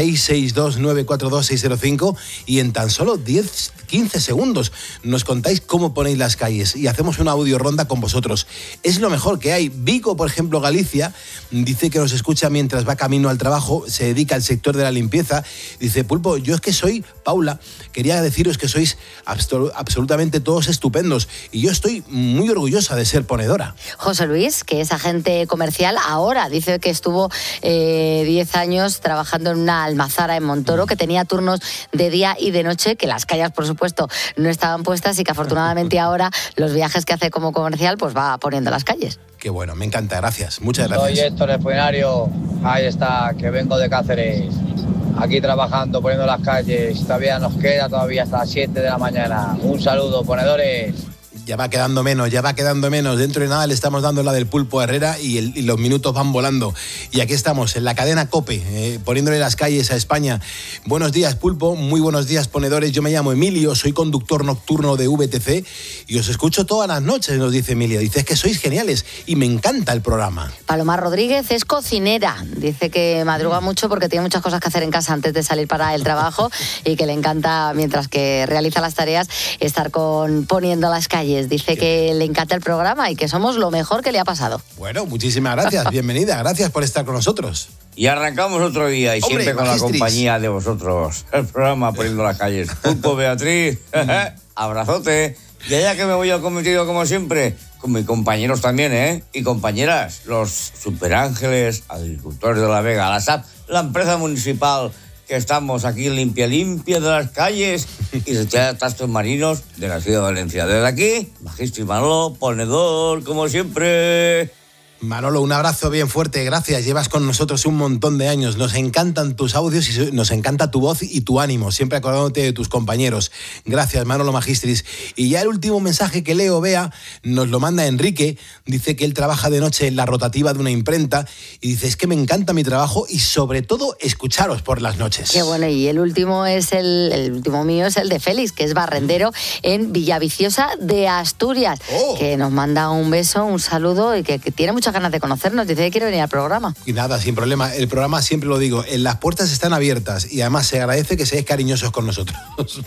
662-942-605 y en tan solo 10-15 segundos nos contáis cómo ponéis las calles y hacemos una audio ronda con vosotros. Es lo mejor que hay. Vico, por ejemplo, Galicia, dice que nos escucha mientras va camino al trabajo, se dedica al sector de la limpieza. Dice, Pulpo, yo es que soy Paula, quería deciros que sois absolutamente todos estupendos y yo estoy muy orgullosa de ser ponedora. José Luis, que es agente comercial, ahora dice que estuvo 10 años trabajando en una almazara en Montoro, que tenía turnos de día y de noche, que las calles, por supuesto, no estaban puestas y que afortunadamente ahora los viajes que hace como comercial pues va poniendo las calles. Qué bueno, me encanta, gracias, muchas gracias. Soy Héctor Espuenario, ahí está, que vengo de Cáceres, aquí trabajando, poniendo las calles, todavía nos queda hasta las 7 de la mañana. Un saludo, ponedores. Ya va quedando menos. Dentro de nada le estamos dando la del Pulpo Herrera y los minutos van volando. Y aquí estamos, en la cadena COPE, poniéndole las calles a España. Buenos días, Pulpo. Muy buenos días, ponedores. Yo me llamo Emilio, soy conductor nocturno de VTC y os escucho todas las noches, nos dice Emilio. Dice que sois geniales y me encanta el programa. Palomar Rodríguez es cocinera. Dice que madruga mucho porque tiene muchas cosas que hacer en casa antes de salir para el trabajo y que le encanta, mientras que realiza las tareas, estar poniendo las calles. Dice que le encanta el programa y que somos lo mejor que le ha pasado. Bueno, muchísimas gracias, bienvenida, gracias por estar con nosotros. Y arrancamos otro día y Hombre, siempre con Magistris, la compañía de vosotros. El programa Poniendo las Calles. Pulpo, Beatriz, abrazote. Y allá que me voy al cometido como siempre, con mis compañeros también, y compañeras, los superángeles, agricultores de La Vega, la SAP, la empresa municipal, que estamos aquí limpia de las calles y de trastos marinos de la ciudad de Valencia. Desde aquí, Magistris Manolo, ponedor, como siempre. Manolo, un abrazo bien fuerte, gracias. Llevas con nosotros un montón de años. Nos encantan tus audios y nos encanta tu voz y tu ánimo, siempre acordándote de tus compañeros. Gracias, Manolo Magistris. Y ya el último mensaje que leo, Bea, nos lo manda Enrique. Dice que él trabaja de noche en la rotativa de una imprenta y dice, es que me encanta mi trabajo y sobre todo escucharos por las noches. Qué bueno, y el último mío es el de Félix, que es barrendero en Villaviciosa de Asturias, que nos manda un beso, un saludo y que tiene muchas ganas de conocernos, dice que quiere venir al programa. Y nada, sin problema, el programa, siempre lo digo, las puertas están abiertas y además se agradece que seáis cariñosos con nosotros.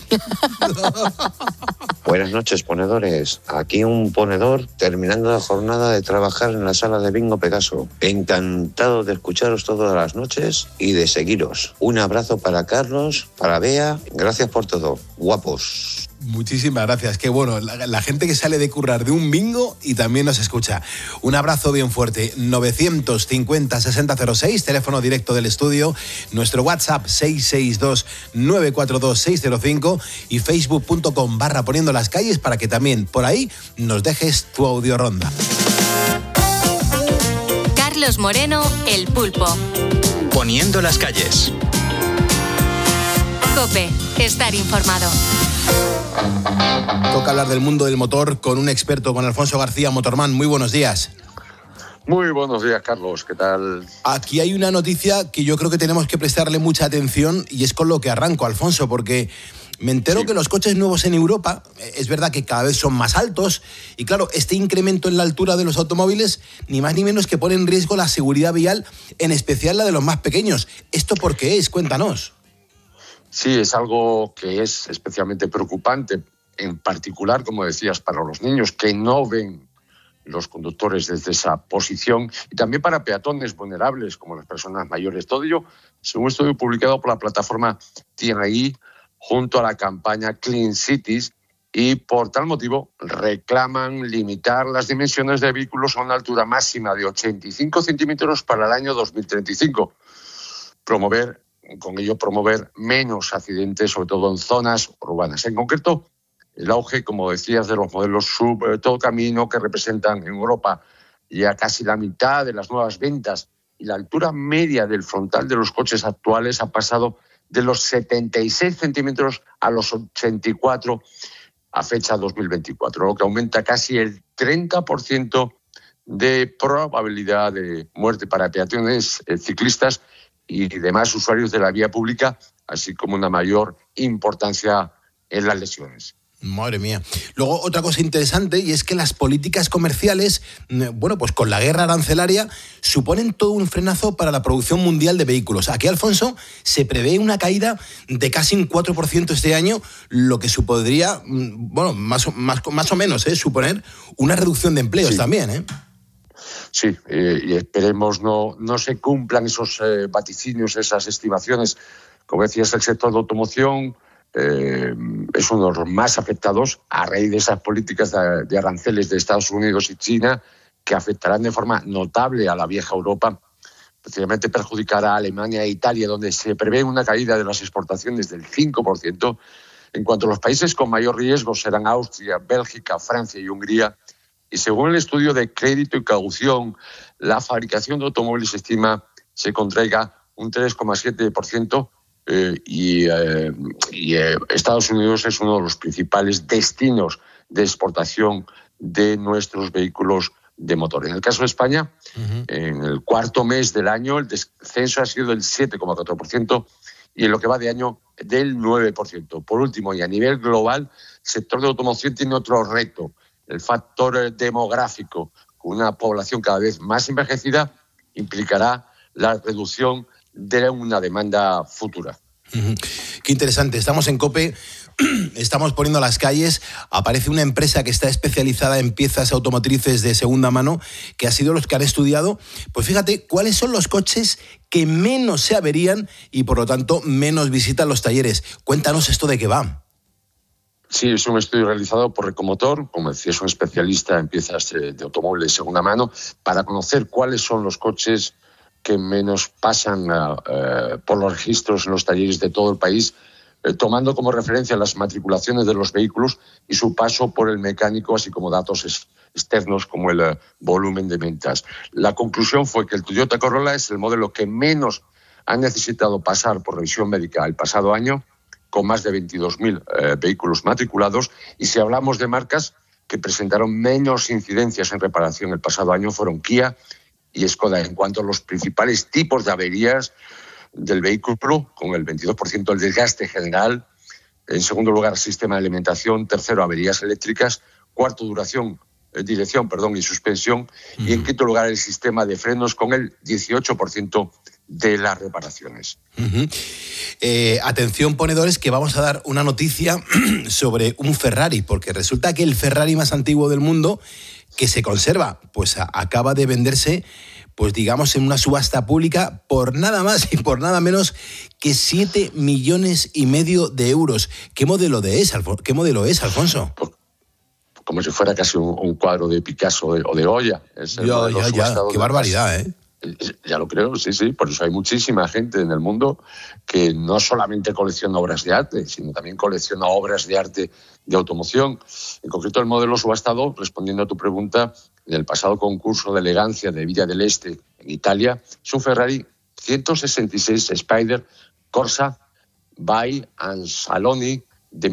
Buenas noches, ponedores. Aquí un ponedor terminando la jornada de trabajar en la sala de Bingo Pegaso. Encantado de escucharos todas las noches y de seguiros. Un abrazo para Carlos, para Bea. Gracias por todo. Guapos. Muchísimas gracias, qué bueno, la gente que sale de currar de un bingo y también nos escucha. Un abrazo bien fuerte, 950-6006, teléfono directo del estudio, nuestro WhatsApp 662-942-605 y facebook.com/poniendo las calles para que también por ahí nos dejes tu audio ronda. Carlos Moreno, El Pulpo. Poniendo las calles. COPE, estar informado. Toca hablar del mundo del motor con un experto, con Alfonso García, Motorman. Muy buenos días. Muy buenos días, Carlos. ¿Qué tal? Aquí hay una noticia que yo creo que tenemos que prestarle mucha atención y es con lo que arranco, Alfonso, porque me entero que los coches nuevos en Europa, es verdad que cada vez son más altos, y claro, este incremento en la altura de los automóviles, ni más ni menos que pone en riesgo la seguridad vial, en especial la de los más pequeños. ¿Esto por qué es? Cuéntanos. Sí, es algo que es especialmente preocupante, en particular, como decías, para los niños que no ven los conductores desde esa posición, y también para peatones vulnerables como las personas mayores. Todo ello, según un estudio publicado por la plataforma TNI junto a la campaña Clean Cities, y por tal motivo reclaman limitar las dimensiones de vehículos a una altura máxima de 85 centímetros para el año 2035. Con ello promover menos accidentes, sobre todo en zonas urbanas. En concreto, el auge, como decías, de los modelos sub todo camino, que representan en Europa ya casi la mitad de las nuevas ventas, y la altura media del frontal de los coches actuales ha pasado de los 76 centímetros a los 84 a fecha 2024, lo que aumenta casi el 30% de probabilidad de muerte para peatones, ciclistas y demás usuarios de la vía pública, así como una mayor importancia en las lesiones. Madre mía. Luego, otra cosa interesante, y es que las políticas comerciales, bueno, pues con la guerra arancelaria, suponen todo un frenazo para la producción mundial de vehículos. Aquí, Alfonso, se prevé una caída de casi un 4% este año, lo que supondría, bueno, más o menos, suponer una reducción de empleos también, Sí, y esperemos no se cumplan esos vaticinios, esas estimaciones. Como decías, el sector de automoción es uno de los más afectados a raíz de esas políticas de aranceles de Estados Unidos y China, que afectarán de forma notable a la vieja Europa. Precisamente perjudicará a Alemania e Italia, donde se prevé una caída de las exportaciones del 5%. En cuanto a los países con mayor riesgo, serán Austria, Bélgica, Francia y Hungría. Y según el estudio de crédito y caución, la fabricación de automóviles se contraiga un 3,7%, y Estados Unidos es uno de los principales destinos de exportación de nuestros vehículos de motor. En el caso de España, en el cuarto mes del año, el descenso ha sido del 7,4%, y en lo que va de año del 9%. Por último, y a nivel global, el sector de automoción tiene otro reto: el factor demográfico. Con una población cada vez más envejecida, implicará la reducción de una demanda futura. Qué interesante. Estamos en COPE, estamos poniendo las calles. Aparece una empresa que está especializada en piezas automotrices de segunda mano, que ha sido los que han estudiado, pues fíjate, cuáles son los coches que menos se averían y por lo tanto menos visitan los talleres. Cuéntanos esto de qué va. Sí, es un estudio realizado por Recomotor, como decía, es un especialista en piezas de automóviles de segunda mano, para conocer cuáles son los coches que menos pasan por los registros en los talleres de todo el país, tomando como referencia las matriculaciones de los vehículos y su paso por el mecánico, así como datos externos como el volumen de ventas. La conclusión fue que el Toyota Corolla es el modelo que menos ha necesitado pasar por revisión médica el pasado año, con más de 22.000 vehículos matriculados. Y si hablamos de marcas que presentaron menos incidencias en reparación el pasado año, fueron Kia y Skoda. En cuanto a los principales tipos de averías del vehículo, con el 22% el desgaste general. En segundo lugar, sistema de alimentación. Tercero, averías eléctricas. Cuarto, dirección y suspensión. Y en quinto lugar, el sistema de frenos, con el 18% de las reparaciones. Atención, ponedores, que vamos a dar una noticia sobre un Ferrari, porque resulta que el Ferrari más antiguo del mundo, que se conserva, pues acaba de venderse, pues digamos, en una subasta pública por nada más y por nada menos que 7,5 millones de euros. ¿Qué modelo es, Alfonso? Como si fuera casi un cuadro de Picasso o de Goya. Qué barbaridad, Ya lo creo, sí. Por eso hay muchísima gente en el mundo que no solamente colecciona obras de arte, sino también colecciona obras de arte de automoción. En concreto, el modelo subastado, respondiendo a tu pregunta, en el pasado concurso de elegancia de Villa del Este, en Italia, es un Ferrari 166 Spider Corsa by Anzalone de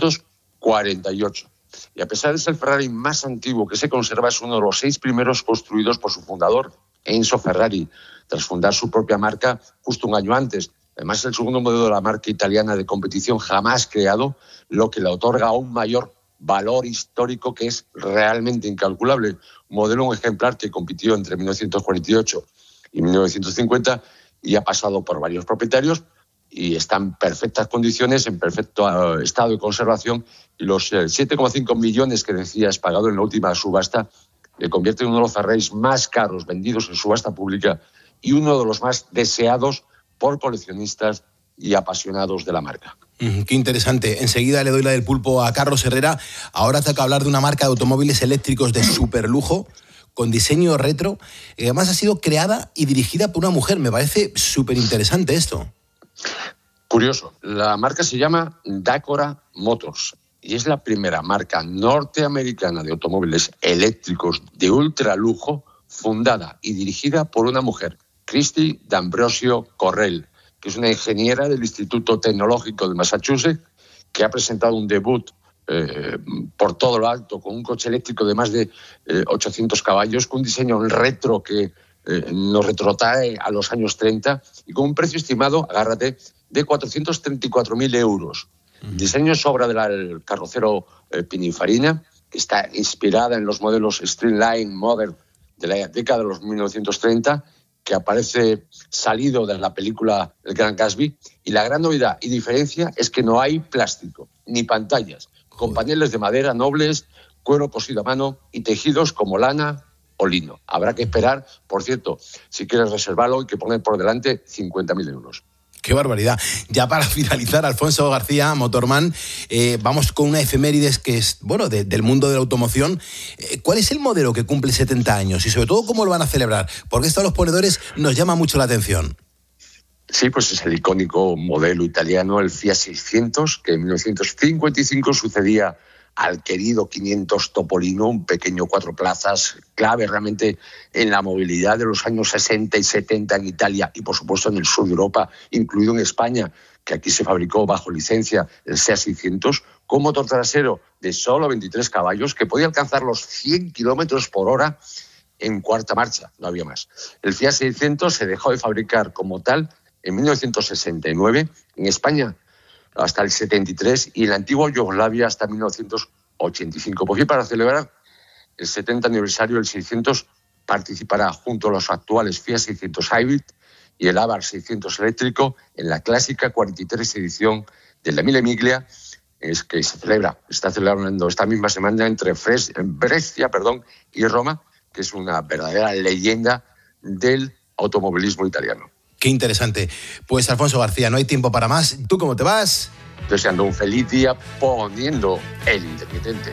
1948. Y a pesar de ser el Ferrari más antiguo que se conserva, es uno de los 6 primeros construidos por su fundador, Enzo Ferrari, tras fundar su propia marca justo un año antes. Además, es el segundo modelo de la marca italiana de competición jamás creado, lo que le otorga un mayor valor histórico que es realmente incalculable. Un modelo, un ejemplar que compitió entre 1948 y 1950 y ha pasado por varios propietarios y está en perfectas condiciones, en perfecto estado de conservación, y los 7,5 millones que decías pagado en la última subasta le convierte en uno de los Ferraris más caros vendidos en subasta pública y uno de los más deseados por coleccionistas y apasionados de la marca. Qué interesante. Enseguida le doy la del pulpo a Carlos Herrera. Ahora toca hablar de una marca de automóviles eléctricos de superlujo, con diseño retro. Además ha sido creada y dirigida por una mujer. Me parece súper interesante esto. Curioso. La marca se llama Dacora Motors y es la primera marca norteamericana de automóviles eléctricos de ultralujo fundada y dirigida por una mujer, Christy D'Ambrosio Correll, que es una ingeniera del Instituto Tecnológico de Massachusetts, que ha presentado un debut por todo lo alto con un coche eléctrico de más de 800 caballos, con un diseño retro que nos retrotrae a los años 30 y con un precio estimado, agárrate, de 434.000 euros. El diseño es obra del carrocero Pininfarina, que está inspirada en los modelos Streamline Modern de la década de los 1930, que aparece salido de la película El Gran Gatsby, y la gran novedad y diferencia es que no hay plástico ni pantallas, con paneles de madera nobles, cuero cosido a mano y tejidos como lana o lino. Habrá que esperar, por cierto, si quieres reservarlo, hay que poner por delante 50.000 euros. ¡Qué barbaridad! Ya para finalizar, Alfonso García, Motorman, vamos con una efemérides que es, bueno, del mundo de la automoción. ¿Cuál es el modelo que cumple 70 años? Y sobre todo, ¿cómo lo van a celebrar? Porque esto a los ponedores nos llama mucho la atención. Sí, pues es el icónico modelo italiano, el Fiat 600, que en 1955 sucedía al querido 500 Topolino, un pequeño 4 plazas, clave realmente en la movilidad de los años 60 y 70 en Italia y, por supuesto, en el sur de Europa, incluido en España, que aquí se fabricó bajo licencia el Seat 600, con motor trasero de solo 23 caballos, que podía alcanzar los 100 kilómetros por hora en cuarta marcha, no había más. El Fiat 600 se dejó de fabricar como tal en 1969, en España hasta el 73 y en la antigua Yugoslavia hasta 1985. Pues bien, para celebrar el 70 aniversario, el 600 participará junto a los actuales Fiat 600 Hybrid y el Abarth 600 eléctrico en la clásica 43 edición de la Mille Miglia, que está celebrando esta misma semana entre Brescia y Roma, que es una verdadera leyenda del automovilismo italiano. Qué interesante. Pues Alfonso García, no hay tiempo para más. ¿Tú cómo te vas? Deseando un feliz día poniendo el intermitente.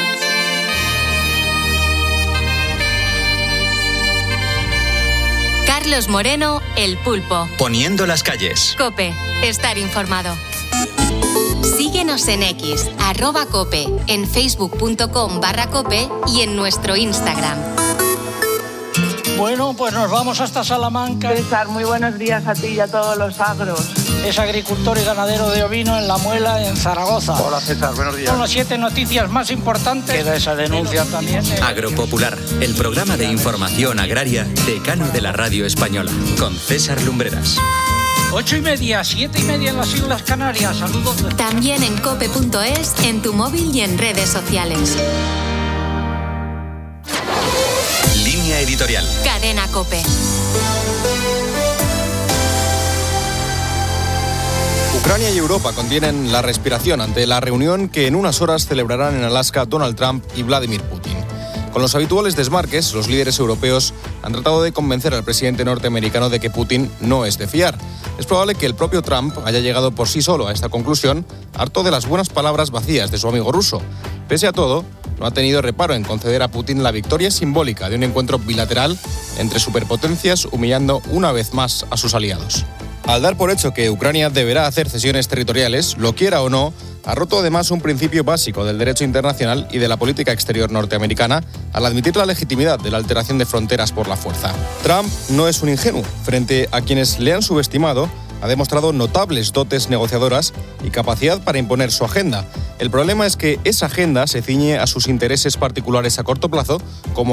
Carlos Moreno, El Pulpo. Poniendo las calles. COPE. Estar informado. Síguenos en X, @COPE, en facebook.com/COPE y en nuestro Instagram. Bueno, pues nos vamos hasta Salamanca. César, muy buenos días a ti y a todos los agros. Es agricultor y ganadero de ovino en La Muela, en Zaragoza. Hola César, buenos días. Son las 7 noticias más importantes. Queda esa denuncia también. Agropopular, el programa de información agraria decano de la radio española, con César Lumbreras. 8:30, 7:30 en las Islas Canarias. Saludos. También en cope.es, en tu móvil y en redes sociales. Línea editorial. Cadena COPE. Ucrania y Europa contienen la respiración ante la reunión que en unas horas celebrarán en Alaska Donald Trump y Vladimir Putin. Con los habituales desmarques, los líderes europeos han tratado de convencer al presidente norteamericano de que Putin no es de fiar. Es probable que el propio Trump haya llegado por sí solo a esta conclusión, harto de las buenas palabras vacías de su amigo ruso. Pese a todo, no ha tenido reparo en conceder a Putin la victoria simbólica de un encuentro bilateral entre superpotencias, humillando una vez más a sus aliados. Al dar por hecho que Ucrania deberá hacer cesiones territoriales, lo quiera o no, ha roto además un principio básico del derecho internacional y de la política exterior norteamericana al admitir la legitimidad de la alteración de fronteras por la fuerza. Trump no es un ingenuo. Frente a quienes le han subestimado, ha demostrado notables dotes negociadoras y capacidad para imponer su agenda. El problema es que esa agenda se ciñe a sus intereses particulares a corto plazo, como